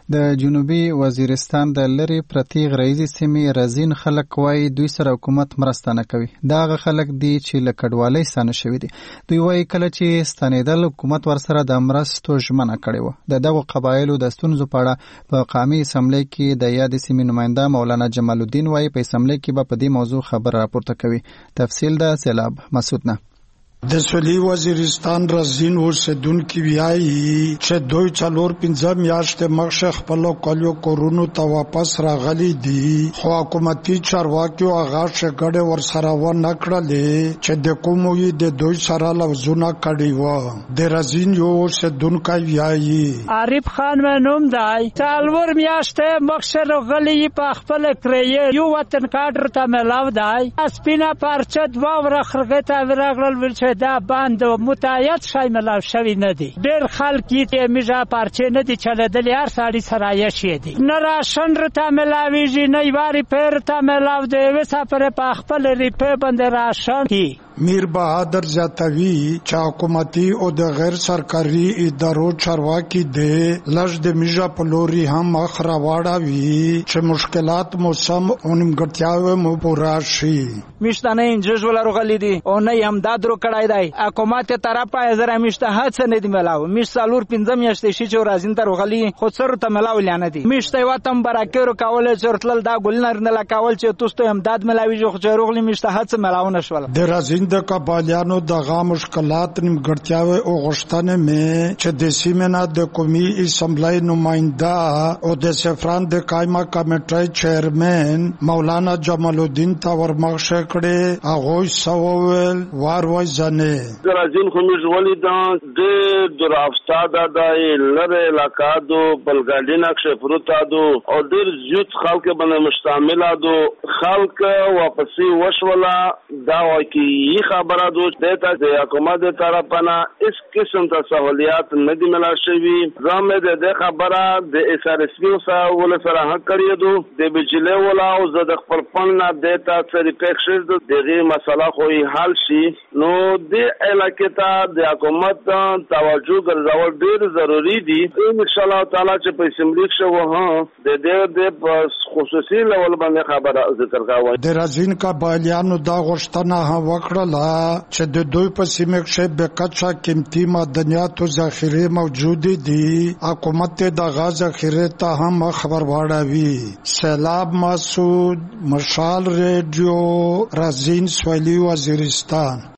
د جنوبي وزیرستان د لری پرتی غریزي سیمې رزین خلک وای دوی سره حکومت مرسته نه کوي. داغه خلک دي چې له کډوالۍ ستانه شوي دي. دوی وای کله چې ستنېدل حکومت ورسره د مرستو ژمنه کړې وه. د دغو قبایلو د ستونزو په اړه په قومي اسمبلی کې د یادې سیمې نماینده مولانا جمال الدین وای په اسمبلی کې به په دې موضوع خبر راپورته کوي. تفصیل د سیلاب مسعود نه. د سویلي وزیرستان رزین اوسیدونکي وایي چې دوی 4-5 میاشتې مخکې خپل کلیو کورونو ته واپس راغلي دي، خو حکومتي چارواکي هغه شګړې ورسره ونه کړلې چې د کومو یې د دوی سره لفظونه کړي وو. د رزین یو اوسیدونکی وایي عارف خان مې نوم دی، 4 میاشتې مخکې راغلي په خپل کرایه یو وطن کارت ته ملاو دی، سپینه پارچه 2 ورخرغه ته راغلل دا باند متعهد شای ملاو شوی نه دی. ډیر خلک یې میجا پارچه نه دی چلېدلی، هر سړی سره یې شي دي. نه راشن رته ملاویږي، نه یواري پیر ته ملاو دی، وسه پر په خپل ریپه باندې راشن کی. میر بهادر زیاتوي چې حکومتي او د غیر سرکاري ادارو چارواکي دي لږ د میجا په لوري هم مخ راوړاوي چې مشکلات مو سم او نیمګړتیاوې مو پوره شي. میشتانه انجز ولرغلي دي او نه هم دادرو کړای دی. حکومت طرفه زره میشته هڅه نه دی ملاو. میش 4-5 میاشتې شي چې رازین تر غلي خو سر ته ملاو لانه دي. میشته واتم براکرو کول چرتل دا ګلنر نه لکول چې توستو هم داد ملاوي جو خو رغلي میشته هڅه ملاو نشول. د رازین د قبایلیانو دغه مشکلات نیمګړتیاوې او غوښتنې مې چې د سیمې نه د قومي اسمبلی نماینده او د سفران د قایمه کمیټې چیرمن مولانا جمال الدین ته ورمخشه کړې. هغوی سوول واروي ځنې رازین خو موږ ولیدل د درافتا د لره علاقه دو بلګاډي نقشه پروتا دو او ډېر زیات خلک باندې مشتمل دو. خلک واپسې وشولا دا واکي خبره دو دیتا د حکومت طرفنا اس قسم ته سہولیات نه دی ملا شوی. زموږ د خبره د SRSP سره ول سره حق کړی دو د بجلی ولا او د خپل فن نه دیتا سره پېښې د دغه مسله خو حل شي. نو د علاقې ته د حکومت توجه ګرځول ډیر ضروری دي. ان شاء الله تعالی چې په اسمبلی شو ها د خصوصي لول باندې خبره ذکر کاوه. د رازین قبایلیانو دا غوښتنه وکړه چې د دوی په سیمه کې به کچا قیمتي معدنیات او ذخیره موجود دي. حکومت د غاز ذخیره ته هم خبر واړوي. سیلاب مسعود، مشال ریډیو، رازین سویلي وزیرستان.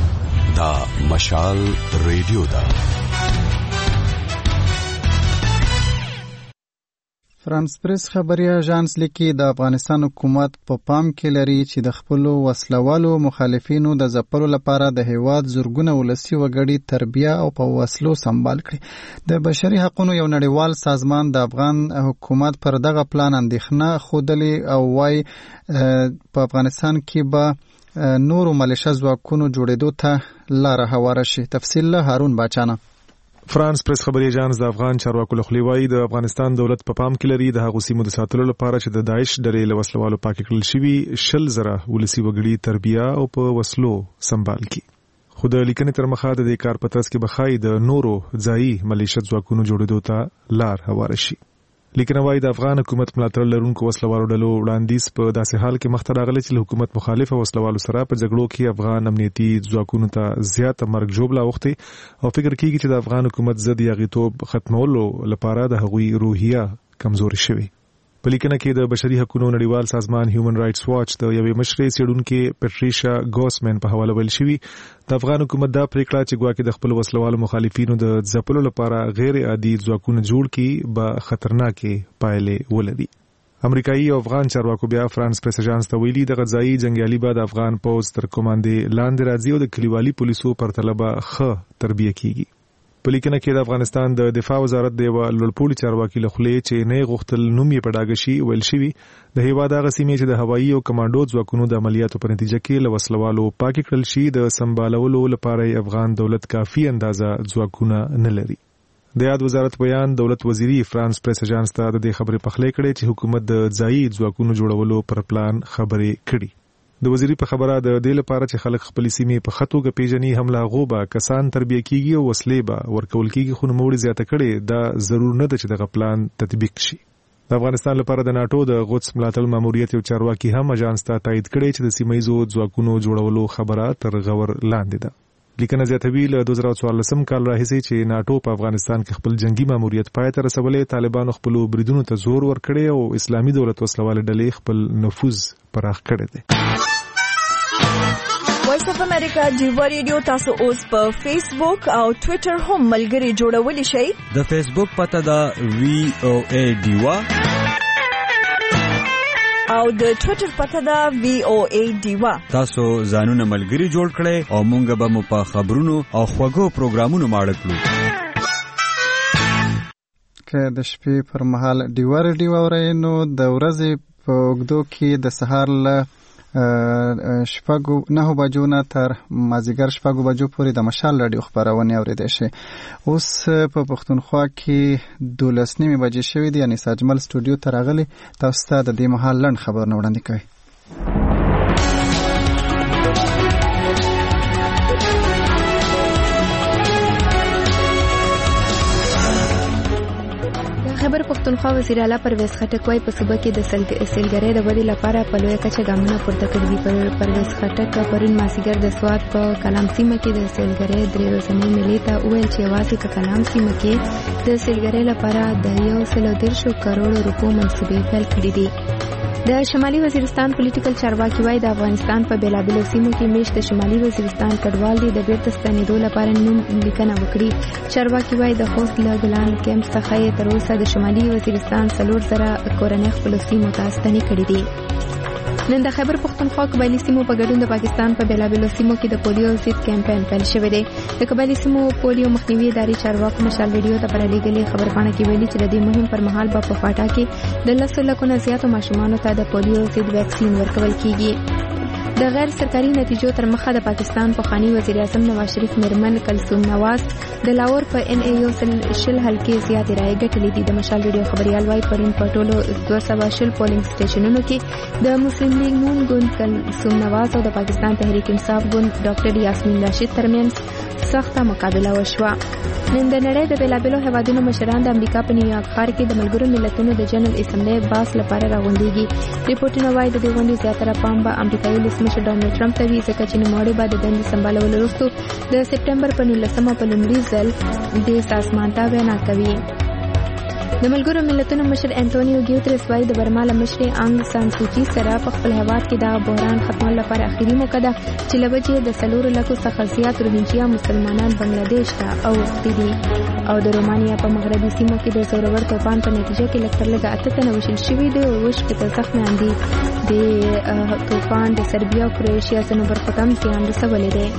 دا مشال ریډیو دا. فرانس پریس خبري اژانس لیکي د افغانستان حکومت په پام کې لري چې د خپل وسلوالو مخالفینو د ځپلو لپاره د هیواد زورګونه ولسی وګړي تربیه او په وسلو سمبال کړي. د بشري حقوقو یو نړیوال سازمان د افغان حکومت پر دغه پلان اندېښنه خوده او وايي په افغانستان کې به نورو ملیشه ځواکونو جوړېدو ته لاره هواره شي. تفصیل له هارون باچانه. فرانس پریس خبري اژانس د افغان چارواکو له خوا وایي د افغانستان دولت په پام کې لري د هغو سیمو د ساتلو لپاره چې د داعش ډلې له وسلوالو پاک کړل شوي 10,000 ولسي وګړي تربیه او په وسلو سمبال کړي. خو د لیکنې تر مخه د دې کار په ترڅ کې بخای د نورو ځایي ملیشه ځواکونو جوړېدو ته لار هواره شي. لیکنه وايي د افغان حکومت ملاتړ لرونکو وسلوالو ډلو وړاندیز په داسې حال کې مخته راغلی چې حکومت مخالفه وسلوالو سره په جګړو کې افغان امنیتي ځواکونو ته زیاته مرګ ژوبله اوښتې او فکر کیږي چې د افغان حکومت ضد یاغیتوب ختمولو لپاره د هغوی روحیه کمزوري شوي. په لیکنه کې د بشري حقوقو نړیوال سازمان هیومن رائټس واچ د یوې مشرې څېړونکې پټریشا ګوسمن په حواله ویل شوي د افغان حکومت دا پریکړه چې ګواکې د خپل وسلوالو مخالفینو د ځپلو لپاره غیر عادي ځواکونه جوړ کړي به خطرناکې پایلې ولري. امریکایي او افغان چارواکو بیا فرانس پریس اژانس ته ویلي د غذایی جنگیالي به د افغان پوځ تر کمانډې لاندې راځي او د کلیوالي پولیسو پرتله به ښه تربیه کیږي. په لیکنه کې د افغانستان د دفاع وزارت د لوړپوړي چارواکي له خولې چې نه غوښتل نوم یې په ډاګه شي ویل شوي د هیواد هغه سیمې چې د هوایي او کمانډو ځواکونو د عملیاتو په نتیجه کې له وسلوالو پاکې کړل شي د سمبالولو لپاره افغان دولت کافي اندازه ځواکونه نه لري. د یاد وزارت بیان دولت وزیری فرانس پریس اژانس ته د دې خبرې پخلی کړې چې حکومت د ځایي ځواکونو جوړولو پر پلان خبرې کړي. د وزیري په خبره د دې لپاره چې خلک خپل سیمې په خطو کې پیژني هم لا غوبه کسان تربیه کیږي او وسلې به ورکول کیږي خو نوموړي زیاته کړي دا ضرور نه ده چې دغه پلان تطبیق شي. د افغانستان لپاره د ناتو د قدس ملاتړ ماموریت یو چارواکي هم اژانس ته تایید کړی چې د سیمایي ځواکونو جوړولو خبره تر غور لاندې ده. لیکنه زیاتوي له 2014 کال راهیسې چې ناتو په افغانستان کې خپل جنگي ماموریت پای ته رسولې، طالبانو خپل بریدونو ته زور ورکړی او اسلامي دولت وسلواله ډلې خپل نفوذ پراخ کړی دی. وایس اف امریکا ډیوا ریډیو تاسو اوس په فیسبوک او ټوئیټر هم ملګري جوړولی شئ. د فیسبوک پته ده VOA ډیوا او د ټوئیټر پته ده VOA ډیوا. تاسو ځانونه ملګري جوړ کړئ او مونږ به مو په خبرونو او خوږو پروګرامونو ماړه کړو. که د شپې پر مهال ډیوا ریډیو اورئ نو د ورځې په اوږدو کې د سهار له 9 بجو نه تر مازیګر 6 بجو پورې د مشال رادیو خبرونه اوریدئ شي. اوس په پښتونخوا کې 12 بجې شوې دي، یعنی ساجمل سټوډیو ته راغلي. تاسو ته د دې مهال لنډ خبرونه وړاندې کوي. خبر پښتونخوا وزیر اعلی پرویز خټک وايي په صوبه کې د سیلګرۍ د ودې لپاره په لویه کچه ګامونه پورته کړي دي. پرویز خټک پرون مازیګر د سوات په کلام سیمه کې د سیلګرۍ 3 ورځنۍ میلې ته وویل چې یوازې په کلام سیمه کې د سیلګرۍ لپاره د 130 کروڑ روپو منصوبې پیل کړي دي. د شمالي وزیرستان پولیټیکل چارواکي وايي د افغانستان په بیلابیلو سیمو کې میشت د شمالي وزیرستان کډوال دي د بیرته ستنېدو لپاره نوم لیکنه وکړي. چارواکي وايي د خوست له ګلان کیمپ څخه تر اوسه د شمالي وزیرستان 4,000 کورنۍ خپل سیمو ته ستنې کړي دي. نن د خیبر پښتونخوا قبایلی سیمو په ګډون د پاکستان په بیلابیلو سیمو کې د پولیو ضد کمپاین پیل شوی دی. د قبایلی سیمو پولیو مخنیوي ادارې چارواکو مشال ریډیو ته پرلېږلې خبرپاڼه کې ویلي چې د دې مهم پر مهال په فاټا کې د 10 لکو نه زیاتو ماشومانو ته د پولیو ضد ویکسین ورکول کیږي. د غیر سرکاري نتیجو تر مخه د پاکستان پخوانی وزیر اعظم نواز شریف میرمن کلثوم نواز د لاهور په NAU شل حلقې زیاتې رایې ګټلې دي. د مشال ریډیو خبريال وايي پرون په ټولو 200 پولینګ سټیشنونو کې د مسلم لیگ نون ګوند کلثوم نواز او د پاکستان تحریک انصاف ګوند ډاکټر یاسمین راشد ترمنځ سخته مقابله وشوه. نن د نړۍ د بیلابیلو هیوادونو مشران د امریکا په نیویارک ښار کې د ملګرو ملتونو د جنرال اسمبلی باس لپاره راغونډېږي. ریپورټونه وايي د دې غونډې زیاتره پام به امریکایي ولسمشر ډونالډ ټرمپ ته وي، ځکه چې نوموړی به د دندې سمبالولو وروسته د سپټمبر په 19 په لومړي ځل د سازمان ته وینا کوي. د ملګرو ملتونو مشر انټونیو ګیوتریس وايي د برما له مشرې انګ سان سوچي سره په خپل هیواد کې د بحران ختمولو لپاره اخیری موقع ده چې له وجې د 4 لکو څخه زیات روهینجیا مسلمانان بنگلاديش ته اوښتي دي. او د رومانیا په مغربي سیمو کې د زورور طوفان په نتیجه کې لږ تر لږه 8 تنه وژل شوي دي او 20 زخمیان دي. د طوفان د سربیا او کروشیا ځینو برخو ته هم زیان رسولی دی.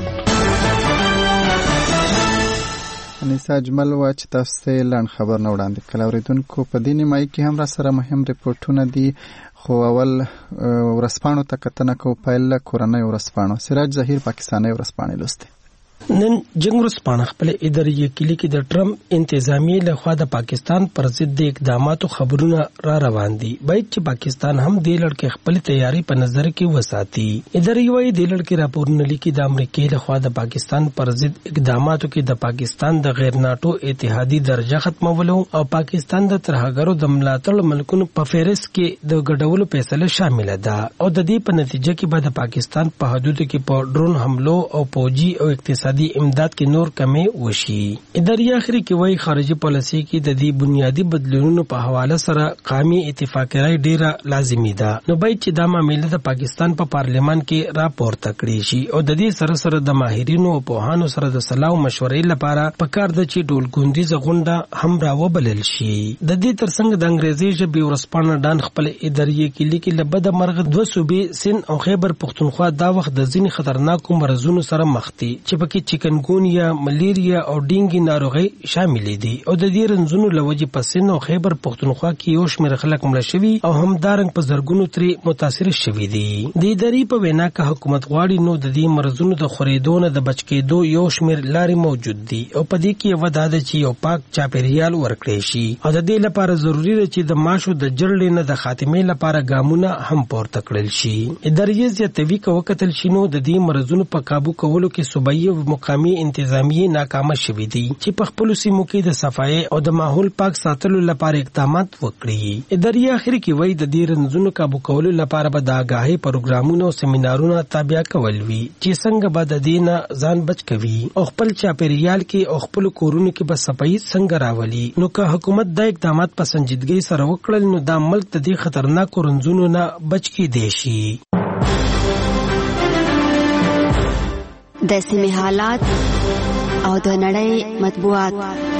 انیسا اجمل وا چې تاسو ته لاند خبر نه وړاندې کړل. اوریدونکو په دې نیمایي کې هم را سره مهم ریپورتونه دي، خو اول ورسپانو ته کتنه کو پیل کورنۍ ورسپانو. سراج ظهیر پاکستاني ورسپانې لسته. نن جنگ ورسپانه خپل اداري کلی کې د ټرمپ انتظامیه له خوا د پاکستان پر ضد د اقداماتو خبرونه را روان دي. باید چې پاکستان هم د لړکې خپل تیاری په نظر کې وساتي. اداري وايي د لړکې راپورونه لیکي د امریکای له خوا د پاکستان پر ضد اقداماتو کې د پاکستان د غیر ناتو اتحادي درجه ختمولو او پاکستان د ترهګرو د ملاتړ ملکونو په فهرست کې د ګډولو فیصله شامل ده او د دې په نتیجه کې به د پاکستان په حدودو کې په ډرون حملو او فوجي او اقتصادي امداد کې نور کمی وشي. اداري اخري کې وایي خارجي پالیسي کې د دې بنیادی بدلونونو په حواله سره قومي اتفاق راي ډیره لازمي ده. نو باید چې دا معاملې د پاکستان په پارلیمان کې راپورته کړي شي او د دې سره سره د ماهرینو او پوهانو سره د صلاح او مشورې لپاره پکار ده چې ټولګوندیزه غونډه هم راوبلل شي. د دې ترڅنګ د انګریزي ژبې ورسپانه ډان خپل اداري کې لیکي لبد مرغ 2 صوبې سند او خیبر پښتونخوا دا وخت د ځینې خطرناکو مرزونو سره مخ دي چې پکې کې چکنګونیا، ملیریا او ډینګي ناروغي شامل دي او د دې رنځونو لوجې په سند او خیبر پختونخوا کې یو شمېر خلک مړه شوي او همدارنګ په زرګونو ترې متاثر شوي دي. د ادارې په وینا که حکومت غواړي نو د دې مرضونو د خورېدو نه د بچ کېدو یو شمېر لارې موجود دي او په دې کې یوه دا ده چې یو پاک چاپېریال ورکړی شي او د دې لپاره ضروري ده چې د ماشو د جړلې نه د خاتمې لپاره ګامونه هم پورته کړل شي. ادارې زیاتوي که وکتل شي نو د دې مرضونو په کابو کولو کې صوبایي او مقامي انتظامیې ناکامه شوي دي چې په خپلو سیمو کې د صفایي او د ماحول پاک ساتلو لپاره اقدامات وکړي. ادارې اخر کې وایي د دې رنځونو کابو کولو لپاره به د آګاهۍ پروګرامونه او سیمینارونه تابع کول وي چې څنګه به د دې نه ځان بچ کوي او خپل چاپېریال کې او خپل کورونو کې به صفایي څنګه راولي. نو که حکومت دا اقدامات په سنجیدګۍ سره وکړل نو دا ملک د دې خطرناکو رنځونو نه بچ کېدی شي. د سیمې حالات او د نړۍ مطبوعات.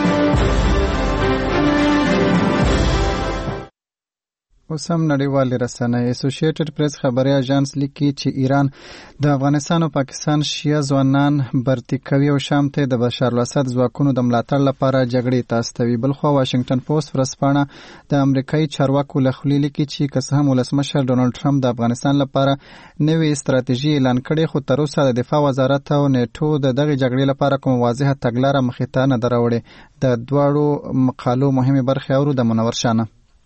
اوس هم نړیوالې رسنۍ اسوسییټډ پریس خبري اژانس لیکي چې ایران د افغانستان او پاکستان شیعه ځوانان برتی کوي او شام ته د بشار الاسد ځواکونو د ملاتړ لپاره جګړې ته استوي. بلخوا واشنگټن پوسټ ورځپاڼه د امریکایي چارواکو له خولې لیکي چې که څه هم ولسمشر ډونالډ ټرمپ د افغانستان لپاره نوې استراتیژي اعلان کړې خو تر اوسه د دفاع وزارت او نیټو د دغه جګړې لپاره کوم واضحه تګلاره مخې ته نه دراوړې. د دواړو مقالو مهمه برخې اورو د منور شانه.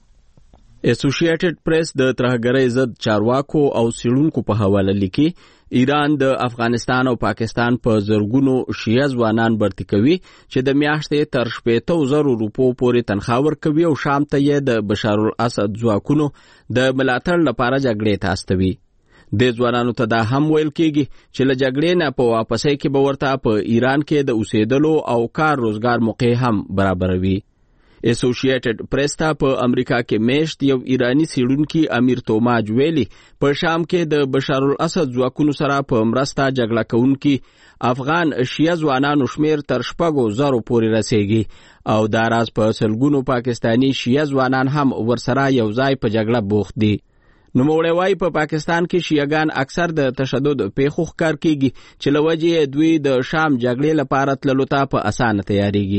اسوسییټډ پریس د ترهګرۍ ضد چارواکو او څېړونکو په حواله لیکي ایران د افغانستان او پاکستان په زرګونو شیعه ځوانان برتی کوي چې د میاشتې تر 80,000 روپو پورې تنخواه ورکوي او شام ته یې د بشار الاسد ځواکونو د ملاتړ لپاره جګړې ته استوي. د ځوانانو ته دا هم ویل کېږي چې له جګړې نه په واپسۍ کې به ورته په ایران کې د اوسېدلو او کار روزګار موقع هم برابروي. اسوسییټډ پریس ته په امریکا کې میشت یو ایرانی څېړونکي امیر توماج ویلي په شام کې د بشار الاسد ځواکونو سره په مرسته جګړه کوونکي افغان شیعه ځوانانو شمیر تر 6,000 پورې رسیږي او دا راز په سلګونو پاکستانی شیعه ځوانان هم ورسره یو ځای په جګړه بوخت دي. نوموړی وايي په پاکستان کې شیعهګان اکثر د تشدد پیښو ښکار کېږي چې له وجې دوی د شام جګړې لپاره تللو ته په اسانه تیاریږي.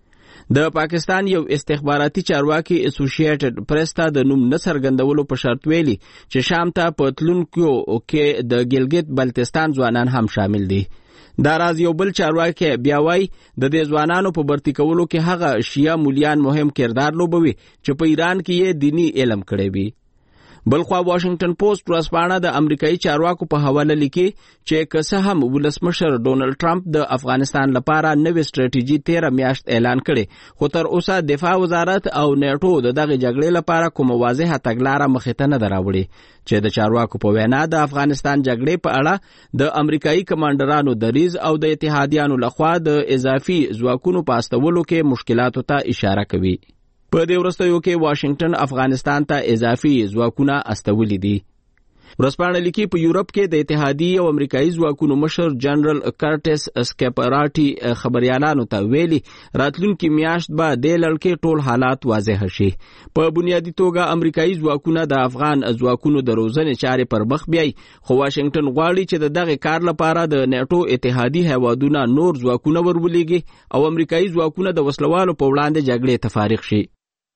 د پاکستان یو استخباراتي چارواکي اسوسییټډ پریس ته د نوم نه څرګندولو په شرط ویلي چې شام ته په تلونکو کې د ګلګت بلتستان ځوانان هم شامل دي. دا راز یو بل چارواکي بیا وایي د دې ځوانانو په برتی کولو کې هغه شیعه مولیان مهم کردار لوبوي چې په ایران کې یې دینی علم کړی وي. بلخوا واشنگټن پوسټ ورځپاڼه د امریکایي چارواکو په حواله لیکي چې که څه هم ولسمشر ډونالډ ټرمپ د افغانستان لپاره نوې سټریټیجي 13 میاشت اعلان کړي خو تر اوسه دفاع وزارت او نیټو د دغه جګړې لپاره کوم واضحه تګلاره مخې ته نه دراوړي چې د چارواکو په وینا د افغانستان جګړې په اړه د امریکایي کمانډرانو دریځ او د اتحادیانو لخوا د اضافي ځواکونو په استولو کې مشکلاتو ته اشاره کوي. په دې وروستیو کې واشنگټن افغانستان ته اضافي ځواکونه استولي دي. ورځپاڼه لیکي په یورپ کې د اتحادیې او امریکایي ځواکونو مشر جنرال کارټس اسکاپراټي خبريالانو ته ویلي راتلونکي میاشت به د لړ کې ټول حالات واضح شي. په بنیادی توګه امریکایي ځواکونه د افغان ځواکونو د روزنې چارې پر مخ بیاي خو واشنگټن غواړي چې دغه کار لپاره د نیټو اتحادیې هیوادونه نور ځواکونه ورولېږي او امریکایي ځواکونه د وسلوالو په وړاندې جګړې ته فارغ شي.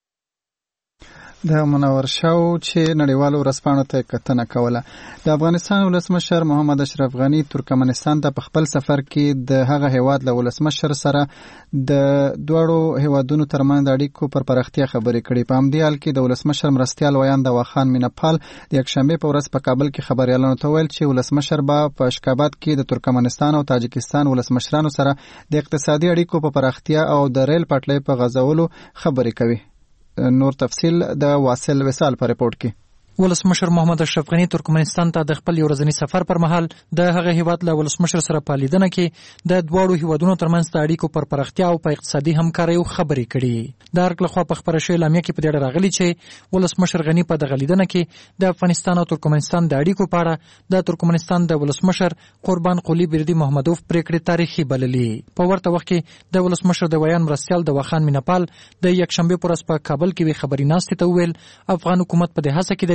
د منور شاو چې نړیوالو ورځپاڼو ته کتنه کوله. د افغانستان ولسمشر محمد اشرف غنی ترکمنستان ته په خپل سفر کې د هغه هیواد له ولسمشر سره د دوړو هیوادونو ترمنځ اړیکو پر پراختیا خبرې کړې. په همدې حال کې د ولسمشر مرستیال ویان د واخان مینپال د یکشنبه په ورځ په کابل کې خبريالانو ته ویل چې ولسمشر به په اشکاباد کې د ترکمنستان او تاجکستان ولسمشرانو سره د اقتصادي اړیکو په پراختیا او د ریل پټلۍ په غځولو خبرې کوي. نور تفصیل د واصل وصال په رپورت کې. ولسمشر محمد اشرف غنی ترکمنستان ته د خپل ورځنی سفر پر مهال د هغه هیواد له ولسمشر سره په لیدنه کې د دوړو هیوادونو ترمنځ د اړیکو پر پراختیا او په اقتصادي همکارۍ خبرې کړي. د ارګ لخوا په خبره شوې اعلامیه کې په دې اړه راغلي چې ولسمشر غنی په دغه لیدنه کې د افغانستان او ترکمنستان د اړیکو په اړه د ترکمنستان د ولسمشر قربان قلی بردی محمدوف پریکړې تاریخي بللې. په ورته وخت کې د ولسمشر د ویان مرستیال د واخان مینپال د یکشنبه پر ورځ په کابل کې خبري ناستې ته ویل افغان حکومت په دې هڅه کې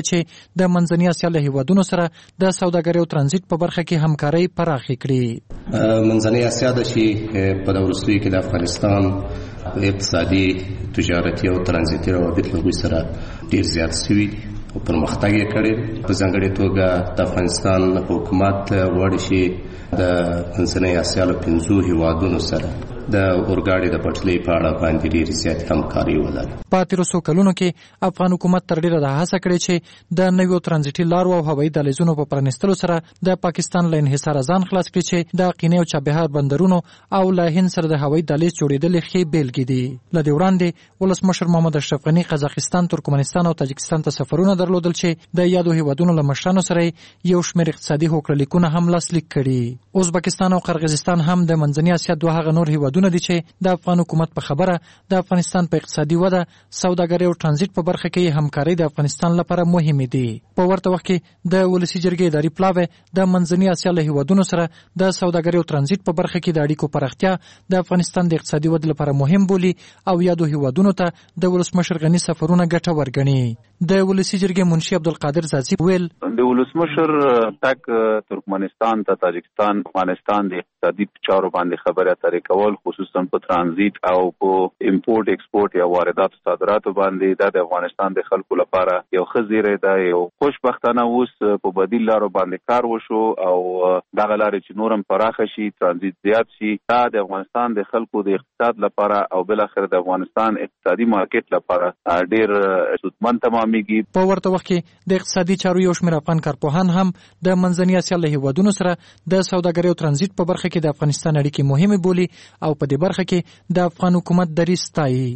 چې د منځنۍ اسیا له هیوادونو سره د سوداګرۍ او ترانزیت په برخه کې همکاري پراخه کړي. منځنۍ اسیا د چې په وروستیو کې د افغانستان اقتصادي تجارتي او ترانزیتي روابط له سره ډیر زیات شوي او پرمختګ یې کړی. په ځانګړې توګه د افغانستان حکومت غواړي چې د منځنۍ اسیا له 5 هیوادونو سره د اورګاډي د پټلۍ په اړه باندې ډېر زیات همکاري ولري. په تیرو څو کلونو کې افغان حکومت تر ډیره د هڅه کړې چې د نویو ترانزیتي لارو او هوایي دهلیزونو په پرانیستلو سره د پاکستان له انحصار ځان خلاص کړي چې د قینې او چابهار بندرونو او له هند سره د هوایي دهلیز جوړېدل ښې بیلګې دي. له دې وړاندې ولسمشر محمد اشرف غني قزاقستان، ترکمنستان او تاجکستان ته سفرونه درلودل چې د یادو هیوادونو له مشرانو سره یو شمېر اقتصادي هوکړلیکونه هم لاسلیک کړي. ازبکستان او قرغیزستان هم د منځنۍ اسیا دوه هغه نور هیوادونه دي چې د افغان حکومت په خبره د افغانستان په اقتصادي وده، سوداګرۍ او ترانزیت په برخه کې همکاري د افغانستان لپاره مهمه دي. په ورته وخت کې د ولسی جرګې اداري پلاوی د منځنۍ اسیا له هیوادونو سره د سوداګرۍ او ترانزیت په برخه کې د اړیکو پراختیا د افغانستان د اقتصادي ودې لپاره مهم بولي او یادو هیوادونو ته د ولسمشر غني سفرونه ګټور ګڼي. د ولسی جرګې منشي عبدالقادر زازي ویل د ولسمشر تک ترکمنستان ته تاجکستان افغانستان د اقتصادي چارو باندې خبره اترې کول، خصوصا په ترانزیت او په امپورټ ایکسپورټ یا واردات او صادراتو باندې د افغانستان د خلکو لپاره یو خزیره ده. یو خوشبختانه اوس په بدیل لارو باندې کار وشو او دغه لارې چې نورم پراخه شي، ترانزیت زیات شي، دا د افغانستان د خلکو د اقتصاد لپاره او بل اخر د افغانستان اقتصادي مارکیټ لپاره ډېر سودمن تمام. په ورته وخت کې د اقتصادي چارو یو شمېر افغان کارپوهان هم د منځنۍ اسیا له هیوادونو سره د سوداګرۍ او ترانزیت په برخه کې د افغانستان اړیکې مهمه بولي او په دې برخه کې د افغان حکومت دریځ ستایي.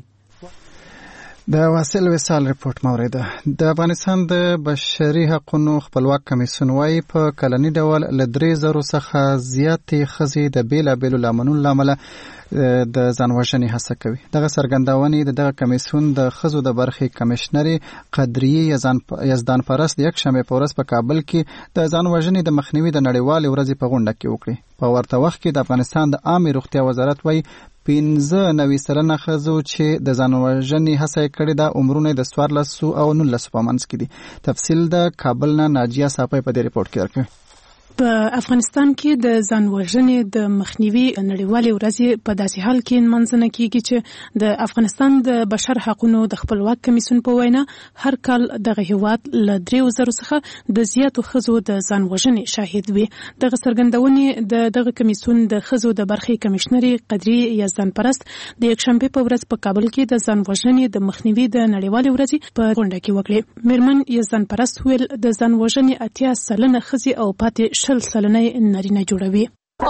د واصل وصال رپورت موریده. د افغانستان د بشري حقوقو خپلواک کمیسیون وايي په کلني ډول له 3000 څخه زیاتې ښځې د بیلابېلو لاملونو له امله د ځانوژنې هڅه کوي. دغه څرګندونې دغه کمیسیون د ښځو د برخې کمشنري قدریه یزدان پرست د یکشنبې په ورځ په کابل کې د ځانوژنې د مخنیوي د نړیوالې ورځې په غونډه کې وکړي. په ورته وخت کې د افغانستان د عامه روغتیا وزارت وايي 95 سلنه ښځو چې د ځانوژنې هڅه کړې ده عمرونه د 14 او 19 په منځ کې دي. تفصیل د کابل نه ناجیه صافی په دې رپورت کې درکوي. په افغانستان کې د ځانوژنې د مخنیوي نړیوالې ورځې په داسې حال کې منځنه کیږي چې د افغانستان د بشر حقوقو د خپلواک کمیسیون په وینا هر کال دغه هیواد له 3000 څخه د زیاتو ښځو د ځانوژنې شاهد وي. دغه څرګندونې د دغه کمیسیون د ښځو د برخې کمشنري قدریه یزدان پرست د یکشنبې په ورځ په کابل کې د ځانوژنې د مخنیوي د نړیوالې ورځې په غونډه کې وکړې. میرمن یزدان پرست ویل د ځانوژنې 80 سلنه ښځې او پاتې 60 سلنه نارینه جوړوي.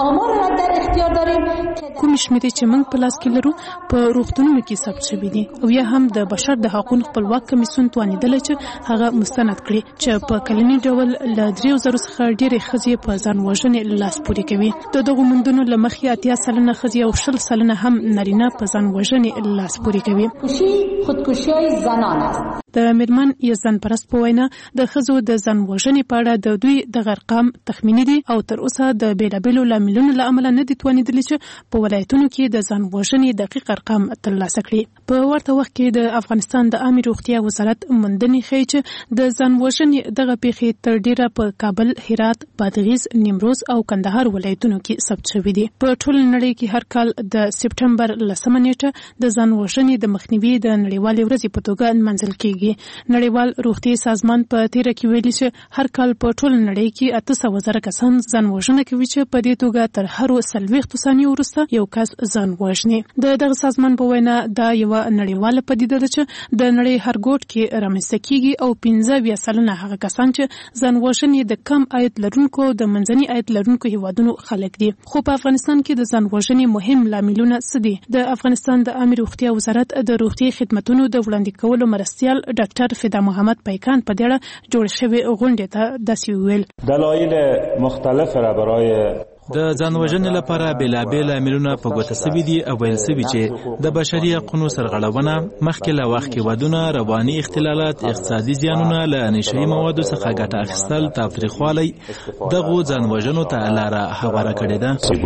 کوم شمیرې چې موږ په لاس کې لرو په روغتونونو کې ثبت شوي دي او یا هم د بشر د حقوقو خپلواک کمیسیون توانیدل چې هغه مستند کړي چې په کلني ډول له 3000 څخه ډېرې ښځې په ځانوژنې لاس پورې کوي. د دغو موندنو له مخې 80 سلنه ښځې او 60 سلنه هم نارینه په ځانوژنې لاس پورې کوي. خودکشی زنان است. د میرمن یزدان پرست په وینا د ښځو د ځانوژنې په اړه د دوی د ارقام تخمیني دي او تر اوسه د بیلابېلو لاملونو له امله نه دي توانیدلي چې په ولایتونو کې د ځانوژنې دقیق ارقام ترلاسه کړي. په ورته وخت کې د افغانستان د عامه روغتیا وزارت موندنې ښیي چې د ځانوژنې دغه پیښې تر ډیره په کابل، هرات، بادغیس، نیمروز او کندهار ولایتونو کې ثبت شوي دي. په ټول نړۍ کې هر کال د سپټمبر 10 نیټه د ځانوژنې د مخنیوي د نړیوالې ورځې په توګه نمانځل کیږي. نړیوال روغتي سازمان په تیره کې ویلي چې هر کال په ټول نړۍ کې 800,000 کسان ځانوژنه کوي چې په دې توګه تر هر 40 ثانیو وروسته یو کس ځان وژني. دغه سازمان په وینا دا یو نړیواله پدیده ده چې د نړۍ هر ګوټ کې رامنځته کیږي او 15 سلنه هغه کسان چې ځان وژنې د کم عاید لرونکو د منځني عاید لرونکو هیوادونو خلک دي. خو په افغانستان کې د ځان وژنې مهم لاملونه څه دي؟ د افغانستان د عامه روغتیا وزارت د روغتي خدماتو د وړاندې کولو مرستیال ډاکټر فدا محمد پیکان په دې اړه جوړ شوی غونډه ته داسې ویل. دلایل مختلفه را برای د ځانوژنې لپاره بیلابېل عاملونه په ګوته سوي دي او ویل سوي چې د بشري حقوقو سرغړونه، مخکې له وخت ودونه، رواني اختلالات، اقتصادي زیانونه، له نشهیي موادو څخه ګټه اخیستل، تاوتریخوالی دغو ځانوژنو ته لاره هواره کړې ده.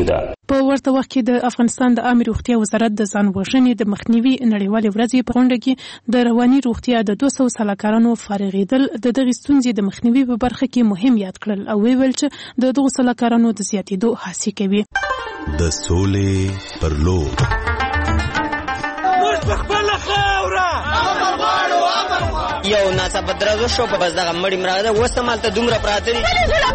په ورته وخت کې د افغانستان د عامه روغتیا وزارت د ځان وژنې د مخنیوي نړیوالې ورځې په غونډه کې د رواني روغتیا د 200 سلاکارانو فارغېدل د دغه ستونزې د مخنیوي په برخه کې مهم یاد کړل او ویل چې د دغه سلاکارانو د زیاتېدو هڅه کوي. د سولې پر لور یو ناڅاپه درزو شو په بس دغه مړی مراده وسمالته دومره پراته دي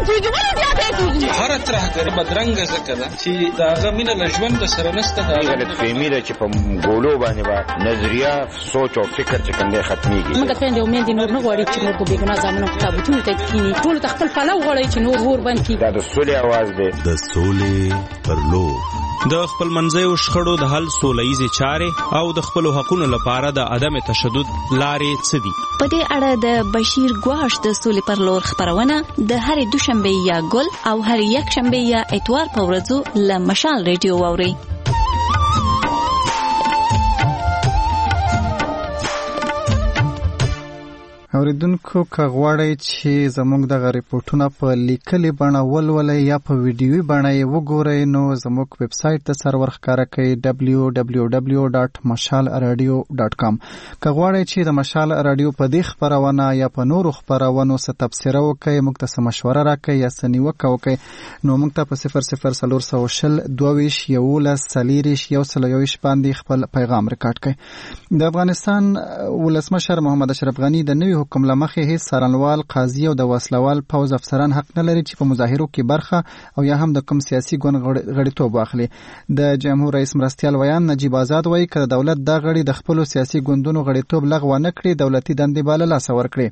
هر ترهګر بدرنګ ځکه ده چې داغه مینه له ژوند سره نشته. دا غلط فهمي ده چې په ګولو باندې به نظریه سوچ او فکر چې کنده ختميږي. موږ ته د امید نور نه غواړي چې موږ به ګناه ځامنو کتابونه ته کینی ټول تخپل فلو غواړي چې نور ور باندې دا د سولې आवाज ده. د سولې پر لور د خپل منځیو شخړو د حل سولهییزې چارې او د خپل حقوقو لپاره د عدم تشدد لارې څه دي؟ په دې اړه د بشیر ګواش د سولې پر لور خبرونه د هر دوشنبه یا ګل او هر یک شنبه یا اتوار په ورځو له مشال ریډیو واوري. اوریدونکو که غواړئ چې زموږ دغه ریپورتونه په لیکلي بڼه ولولئ یا په ویډیوي بڼه یې وګورئ نو زموږ ویب سایټ ته سرور ښکاره کوي www.mashalradio.com. که غواړئ چې د مشال رادیو په دې خپرونه یا په نورو خپرونو څه تبصره وکړئ، موږ ته څه مشوره راکړئ یا څه نیوکه وکړئ، نو موږ ته په 00422 باندې خپل پیغام ریکارډ کړئ. د افغانستان ولسمشر محمد اشرف غني د نوي حکم لمخې هیڅ څارنوال، قاضي او د وسلوال پوځ افسران حق نه لري چې په مظاهرو کې برخه او یا هم د کوم سیاسي ګوند غړیتوب واخلي. د جمهور رئیس مرستیال ویان نجیب آزاد وایي که دولت دا غړي د خپلو سیاسي ګوندونو غړیتوب لغوه نه کړي، دولتي دندې به له لاسه ورکړي.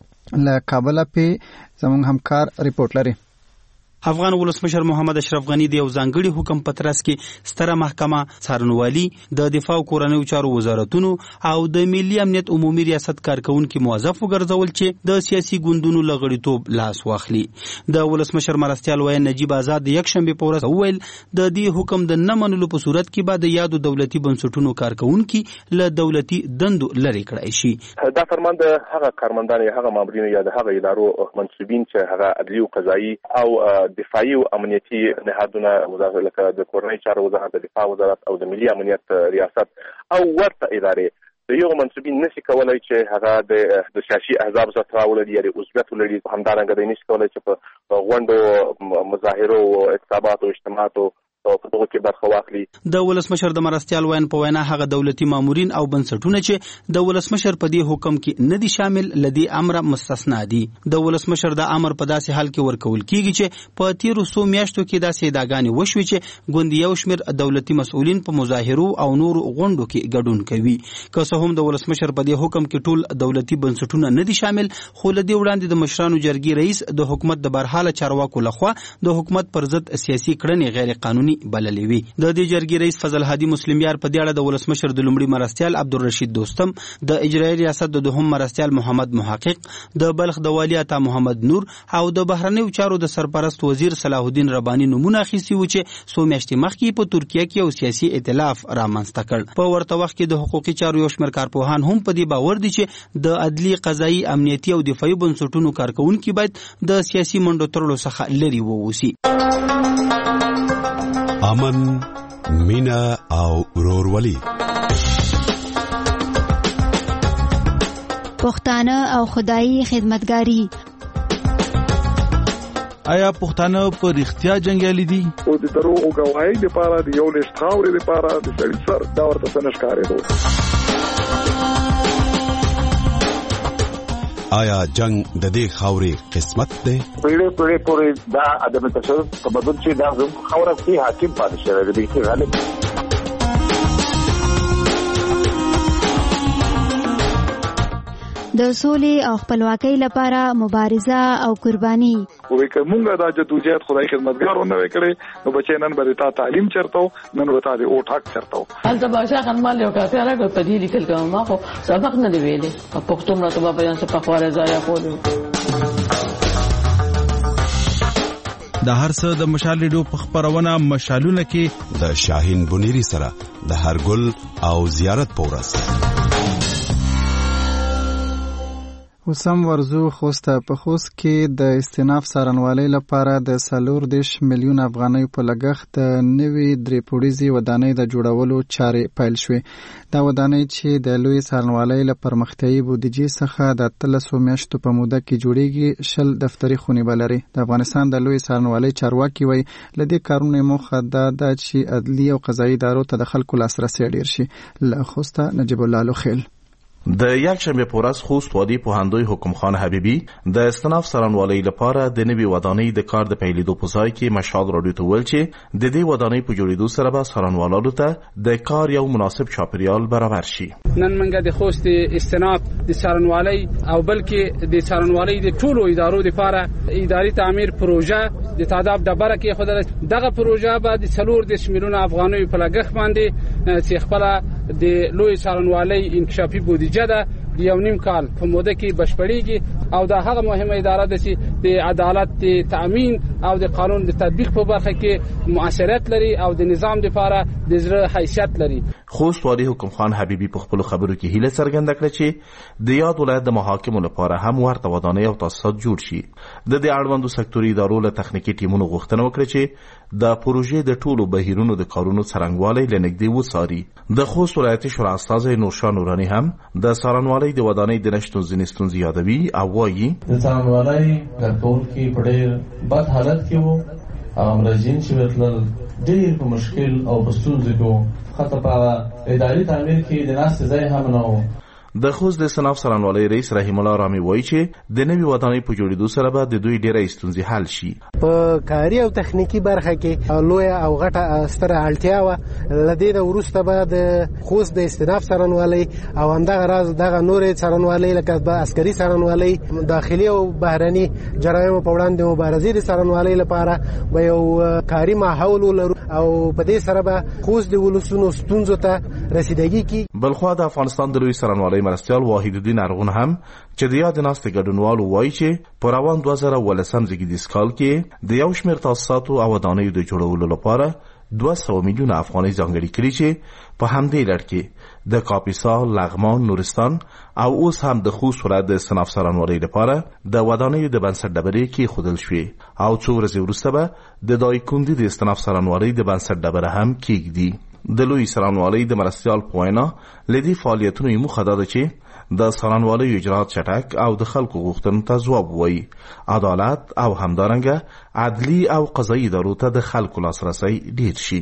له کابله پې زموږ همکار ریپورټ لري. افغان ولسمشر محمد اشرف غني د یو ځانګړي حکم په ترڅ کې ستره محکمه، څارنوالي، د دفاع او کورنیو چارو وزارتونو او د ملي امنیت عمومي ریاست کارکونکو موظف وګرځول چې د سیاسي ګوندونو لغړیتوب لاس واخلي. د ولسمشر مرستیال ویان نجیب آزاد د یک شنبه په ورځ وویل د دې حکم د نه منلو په صورت کې به د یادو دولتي بنسټونو کارکونکو له دولتي دندو لرې کړای شي. دا فرمان د هغه کارمندانو یا هغه مامورینو یا د هغه ادارو منصوبین چې هغه عدلي او قضایي او دفاعي او امنیتي نهادونه وزارت لکه د کورنۍ چارو وزارت، د دفاع وزارت او د ملي امنیت ریاست او ورته ادارې د یو منصوبین نشي کولای چې هغه د سیاسي احزاب سره ولري یا عضویت ولري. همدارنګه د نشي کولای چې په غونډو، مظاهرو، اعتصاباتو، اجتماعاتو او په دغه کې برخه واخلي. د ولسمشر د مرستیال ویان په وینا هغه دولتي مامورین او بنسټونه چې د ولسمشر په دې حکم کې نه دي شامل لدی امر مستثنا دي. د ولسمشر د امر په داسې حال کې ورکول کیږي چې په تیرو سو میاشتو کې داسې ادعاګانې وشوي چې ګوند یو شمېر دولتي مسؤلین په مظاهرو او نور غونډو کې ګډون کوي. که څه هم د ولسمشر په دې حکم کې ټول دولتي بنسټونه نه دي شامل، خو لدی وړاندې د مشرانو جرګې رئیس د حکومت د برحاله چارواکو لخوا د حکومت پر ضد سیاسي کړنې غیر قانوني بللې وي. د دې جرګې رئیس فضل هادي مسلمیار په دې اړه د ولسمشر د لومړي مرستیال عبدالرشید دوستم، د اجرایي ریاست د دوهم مرستیال محمد محقق، د بلخ د والی عطا محمد نور او د بهرنیو چارو د سرپرست وزیر صلاح الدین رباني نمونه اخیستي و چې څو میاشتې مخکې په ترکیه کې یو سیاسي ائتلاف رامنځته کړ. په ورته وخت کې د حقوقي چارو یو شمېر کارپوهان هم په دې باور دي چې د عدلي، قضایي، امنیتي او دفاعي بنسټونو کارکونکي باید د سیاسي منډو تړلو څخه لرې ووسي. امن، مینا او ورورولي، پښتانه او خدایي خدمتګاری. آیا پښتانه په رښتیا جنگیالي دي؟ او د دروغ گواهی لپاره د یو لښت خاورې لپاره د سړي سر دا ورته څنګه آیا جنگ د دې خاورې قسمت دی؟ پیړې پورې دا عدم تشدد تبدل چې دا خاوره کې حاکم پاتې شوی دی چې غالب د سولې او خپلواکۍ لپاره مبارزه او قرباني. وې کومه دا جدوجہد خدای خدمتګارو نه وکړي نو بچي نن برتا تعلیم چرته نن ورته د اوټ حق چرته. البته باشا خنمال یو کافي راغو په دې لیکل کوم ما خو سبق نه دی ویلې په پښتو مرته په بیان څخه په خواره ځای خو د هر څه د مشال ریډیو په خبرونه مشالونه کې د شاهین بنيري سره د هرګل او زیارت پورس. وسم ورزو خوست په خوست کې د استیناف څارنوالۍ لپاره د 40 میلیون افغانۍ په لګښت د نوې درې پوړیزې ودانۍ د جوړولو چارې پیل شوې. دا ودانۍ چې د لوی څارنوالۍ له پرمختیایي بودیجې څخه د 13 میاشتو په موده کې جوړیږي 10 دفتري خونې به لري. د افغانستان د لوی څارنوالۍ چارواکي وایي له دې کارونو موخه دا ده چې عدلي او قضایي ادارو ته د خلکو لاسرسی ډیر شي. له خوسته نجیب الله لوخیل. د یکشنبه په ورځ خوست وادي پوهنځی حکم خان حبیبي د استناف څارنوالۍ لپاره د نوې ودانۍ د کار د پیلېدو په ځای کې مشال راډیو ته ویل چې د دې ودانۍ په جوړېدو سره به څارنوالانو ته د کار یو مناسب چاپیریال برابر شي. نن موږ د خوست استناف د څارنوالۍ او بلکې د څارنوالۍ د ټولو ادارو لپاره اداري تعمیر پروژه د تعداد د برکه خدای دغه پروژه به د 40 میلیون افغانۍ په لګښت باندې چې خپل د لوی څارنوالۍ انکشافي بودیجه ده د یو نیم کال په موده کې بشپړیږي او دا هغه مهمه اداره ده چې د عدالت د تامین او د قانون د تطبیق په برخه کې مؤثریت لري او د نظام لپاره د زړه حیثیت لري. خوست وادي حکم خان حبیبي په خپل خبرو کې هیله څرګنده کړه چې د یاد ولایت د محاکمو لپاره هم ورته ودانۍ او تاسیسات جوړ شي. د دې اړوندو سکتوري ادارو له تخنیکی ټیمونو غوښتنه وکړه چې د پروژې د ټولو بهیرونو د کارونو څرنګوالی لنږدې وڅاري. د خوست ولایتي شورا استازی نورشاه نورانی هم د څارنوالۍ د ودانۍ د نشتون ځینې ستونزې یادوي او وایي د څارنوالۍ کارکوونکي په ډېر بد حالت کې وو. هغه مراجعین چې ورتلل ډېر په مشکل او په ستونزو کې وو. حتی په اداري تعمیر کې د ناستې ځای هم نه و. د خوست د استناف څارنوالۍ رئیس رحیم الله رامي وایي چې د نوې ودانۍ په جوړېدو سره به د دوی ډېرې ستونزې حل شي. په کاري او تخنیکی برخه کې لوی او غټه ستره اړتیا و. لدې د وروسته به د خوست د استناف څارنوالۍ او همدغه راز دغه نورې څارنوالۍ لکه د عسکري څارنوالۍ داخلي او بهرني جرایمو په وړاندې مبارزې د څارنوالۍ لپاره به یو کاري ماحول ولرو او په دې سره به خوست د ولسونو ستونزو ته رسیدګي کوي. بلخوا د افغانستان د لوی څارنوالۍ مرستیال واحد الدین ارغون هم چې د یاد ناستې ګډونوالو وایي چې په روان 2018 زیږدیز کال کې د یو شمېر تاسیساتو او ودانیو د جوړولو لپاره 200 میلیون افغانۍ ځانګړي کړي چې په همدې لړ کې د کاپیسا، لغمان، نورستان او اوس هم د خوست ولایت د استناف څارنوالۍ لپاره د ودانیو د بنسټ ډبرې کېښودل شوې او څو ورځې وروسته به د دایکنډي د استناف څارنوالۍ د بنسټ ډبره هم کېږدي. د لوی څارنوالۍ د مرستیال په وینا له دې فعالیتونو یې موخه دا ده چې د څارنوالۍ اجرات چټک او د خلکو غوښتنو ته ځواب ووایي، عدالت او همدارنګه عدلي او قضایي ادارو ته د خلکو لاسرسی ډیر شي.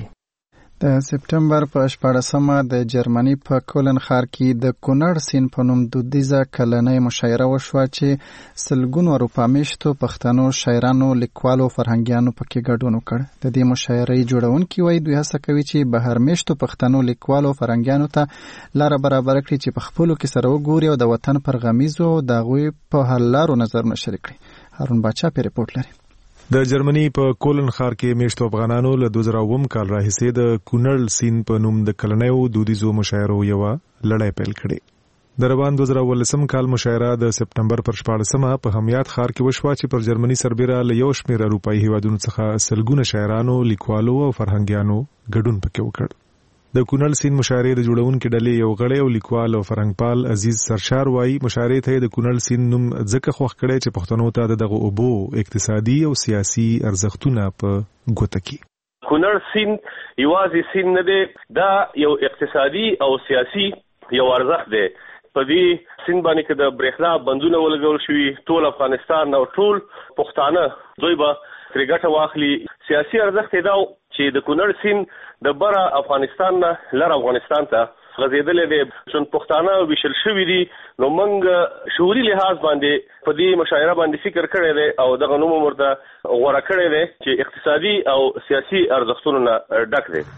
د سپټمبر په 14مه د جرمني په کولن ښار کې د کونړ سیند په نوم دودیزه کلنۍ مشاعره وشوه چې سلګونو اروپا میشتو پښتنو شاعرانو، لیکوالو، فرهنګیانو پکې ګډون وکړ. د دې مشاعرې جوړونکي وایي دوی هڅه کوي چې بهر میشتو پښتنو، لیکوالو، فرهنګیانو ته لاره برابر کړي چې په خپلو کې سره وګوري او د وطن پر غمیزو د هغوی په حل لارو نظرونه شریک کړي. هارون باچا په ریپورت لري. د جرمني په کولن ښار کې میشتو افغانانو له 2009 کال راهیسې د کونړ سیند په نوم د کلنیو دودیزو مشاعرو یوه لړۍ پیل کړې. د روان 2018 کال مشاعره د سپټمبر پر 14مه په همیات ښار کې وشوه چې پر جرمني سربیره له یو شمېر اروپایي هیوادونو څخه سلګونه شاعرانو، لیکوالو او فرهنګیانو ګډون پکې وکړ. د کونړ سیند مشاعرې د جوړونکو ډلې یو غړی او لیکوال او فرهنګپال عزیز سرشار وایي مشاعرې ته د کونړ سیند نوم ځکه خوښ کړی چې پښتنو ته دغه اوبو اقتصادي او سیاسي ارزښتونه په ګوته کړي. کونړ سیند یوازې سیند نه دی، دا یو اقتصادي او سیاسي یو ارزښت دی. په دې سیند باندې کې د برېښنا بندونه ولګول شوي، ټول افغانستان او ټول پښتانه دوی به ترې ګټه واخلي. سیاسي ارزښت یې دا چې د کونړ سیند د بره افغانستان نه لر افغانستان ته غځېدلی دی، چون پښتانه ویشل شوي دي. نو موږ شعوري لحاظ باندې په دې مشاعره باندې فکر کړی دی او دغه نوم ورته غوره کړی دی چې اقتصادي او سیاسي ارزښتونو نه ډک دی.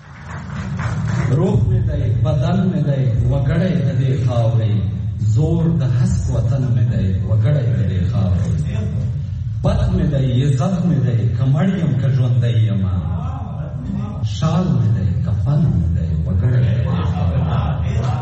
روح مې دی، بدن مې دی، وګړی د دې خاورې، زور د هسک وطن مې دی، وګړی د دې خاورې، بد مې دی، عزت مې دی، که مړ یم که ژوندی یمه، شال مې دی، کفن مې دی، وګړی د دې خاورې،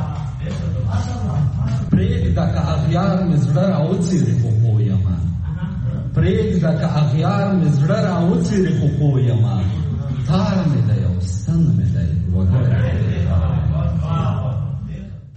پرېږده که اغیار مې زړه راوڅېري خو پوه یمه، پرېږده که اغیار مې زړه راوڅېري خو پوه یمه، تار مې دی او ستن مې دی، وګړی د دې خاورې.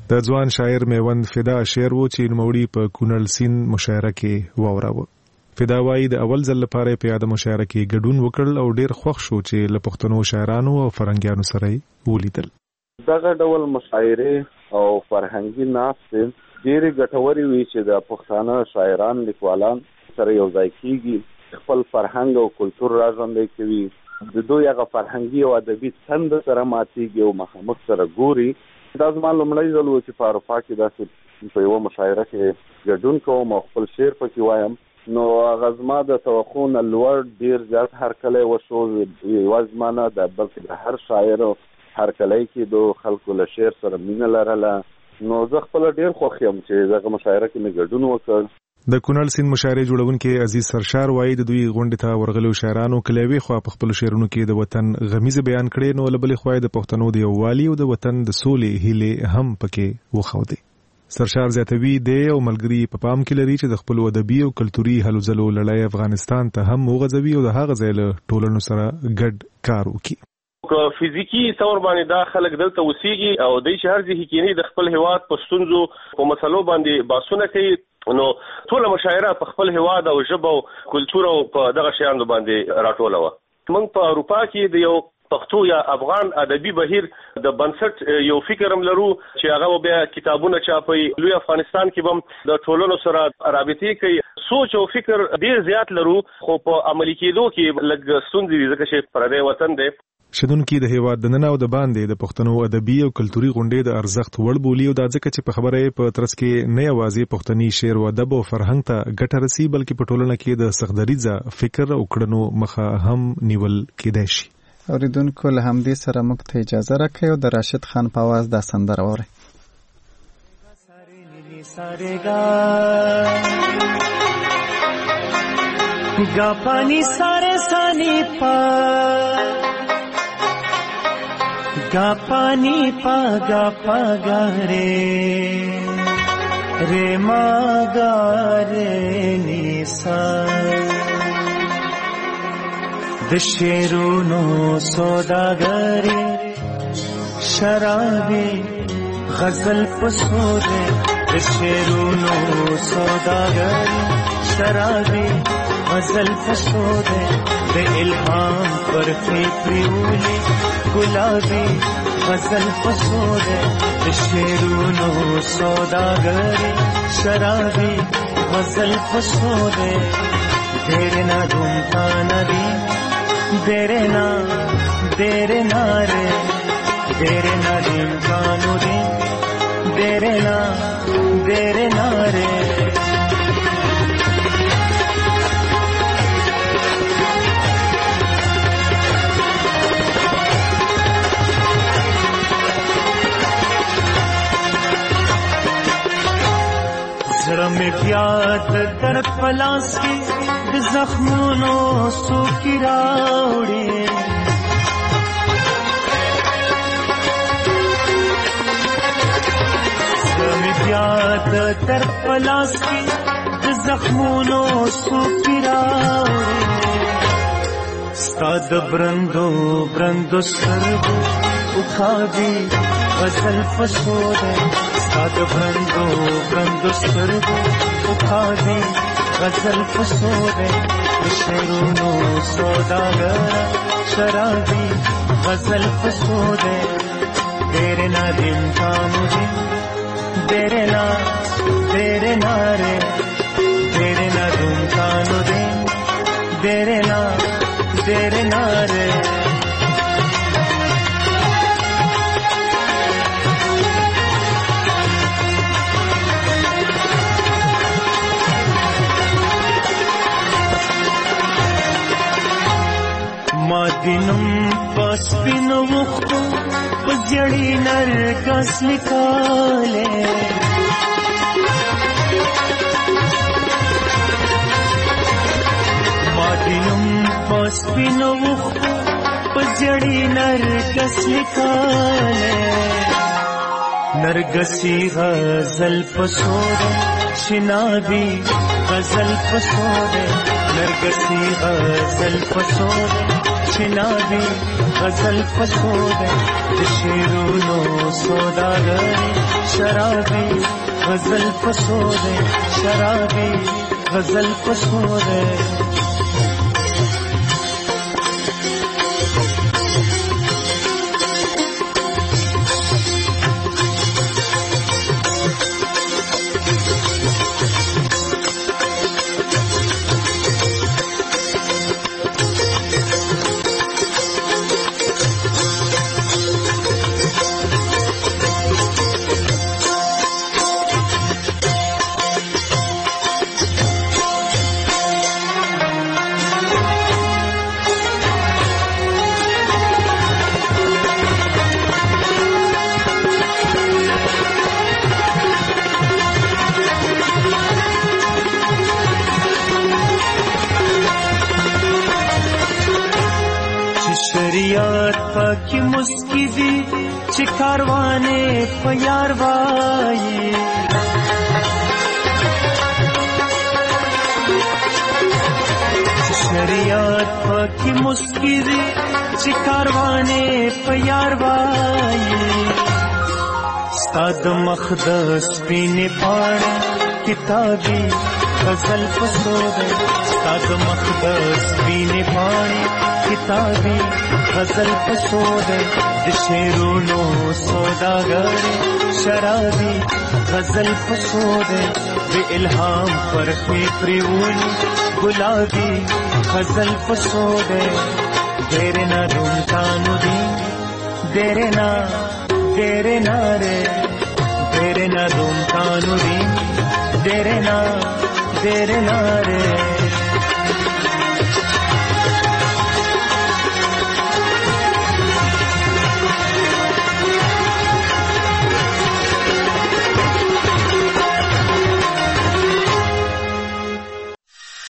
د ځوان شاعر میوند فدا شعر و چې نوموړي په کونړ سیند مشاعره کې واوراوه. فدا وایي د اول ځل لپاره په یاده مشاعره کې ګډون وکړل او ډیر خوښ شو چې له پښتنو شاعرانو او فرهنګیانو سره ولیدل. دغه ډول مشاعرې او فرهنګي ناستې ډېرې ګټورې وي چې د پښتانه شاعران لیکوالان سره یو ځای کېږي، خپل فرهنګ او کلتور راژوندی کوي، د دوی هغه فرهنګي او ادبي څنډه سره ماتېږي او مخامخ سره ګوري. دا زما لومړی ځل و چې په اروپا کې داسې په یوه مشاعره کې ګډون کوم او خپل شعر پکې وایم. نو هغه زما د توقع نه لوړ ډېر زیات هرکلی وشو، یوازې ما نه بلکې د هر شاعر هرکلی کې د خلکو له شعر سره مینه لرله. نو زه خپله ډېر خوښ یم چې دغه مشاعره کې مې ګډون وکړ. د کونړ سیند مشاعرې جوړونکي عزیز سرشار وایي د دوی غونډې ته ورغلو شاعرانو کلیوي خوا په خپل شعرونو کې د وطن غمیزه بیان کړي، نو لبلې خوا د پښتنو د یووالي او د وطن د سولې هیلې هم پکې وښودې. سرشار زیاتوي دی او ملګری په پام کې لري چې د خپل ادبي او کلتوري هلو ځلو لړۍ افغانستان ته هم وغځوي او د هغه ځای له ټولنو سره ګډ کار وکړي. فزیکی تور باندې دا خلک دلته اوسېږي او دوی چې هر ځای کې د خپل هیواد په ستونزو په مسلو باندې بحثونه کوي، نو ټول مشاعره په خپل هیواد او ژبه او کلتور او په دغه شیانو باندې راټوله وه. موږ په اروپا کې د یو پښتو یا افغان ادبي بهیر د بنسټ یو فکر هم لرو چې هغه بیا کتابونه چاپوي. لوی افغانستان کې هم د ټولنو سره رابطې کوي. سوچ او فکر ډیر زیات لرو، خو په عملي کېدو کې لږ ستونزې دي ځکه چې پردی وطن دی. شدونکي د هیواد د نن او د باندې د پښتنو ادبي او کلتوري غونډې د ارزښت وړ بولي او دا ځکه چې په خبره په ترڅ کې نه یوازې پښتني شعر او ادب او فرهنګ ته ګټه رسي، بلکې په ټولنه کې د سختدریځه فکر او کړنو مخه هم نیول کېدای شي. اوریدونکو له همدې سره موږ ته اجازه راکړئ او د راشد خان په आवाज دا سندره واورئ. گا پانی سارے سانی پا گا پانی پا گا رے رے ما گا رے نیسا دشیرونو سوداگری شرابی غزل پسودے دشیرونو سوداگری شرابی غزل پسودے بے الہام پر فکریولی گلابی غزل پسودے شیرونو سوداگری شرابی غزل پسودے دیرے نا دھومتا ندی دیرے نا رے دیرے نا دھومتا ندی دیرے نا رے زړه مې بیا د درد په لاس کې د زخمونو څوکې راوړې زړه مې بیا د درد په لاس کې د زخمونو څوکې راوړې ستا د برندو سترګو وخابي غزل پسودې ساد برندو سترګو وخابي غزل پسودے شیرونو سوداگر شرابی غزل پسودے تیرے نا دن کانو دن تیرے نا رے تیرے نا دن کانو دن تیرے نا رے دینم پسپینو وختو پزیړی نرګس لیکاله ما دینم پسپینو وختو پزیړی نرګس لیکاله نرګسی غزل پسوده شنابی غزل پسوده نرګسی غزل پسوده چنابی غزل پسود شیرونو سوداگر شرابی غزل پسود شرابی غزل پسود شریعت پاکی مسکی دی چه کاروانے پیار وائی شریعت پاکی مسکی دی چه کاروانے پیار وائی ستاد مخدس پینے پاڑے کتابی غزل پسود ستاد مخدس پینے پاڑے کتابی غزل پسود شیرونو سوداگر شرابی غزل پسود بے الہام پر پریون گلابی غزل پسود دیرے نہ رومتانو دی دیرے نہ رے دیرے نہ رومتانو دی دیرے نہ رے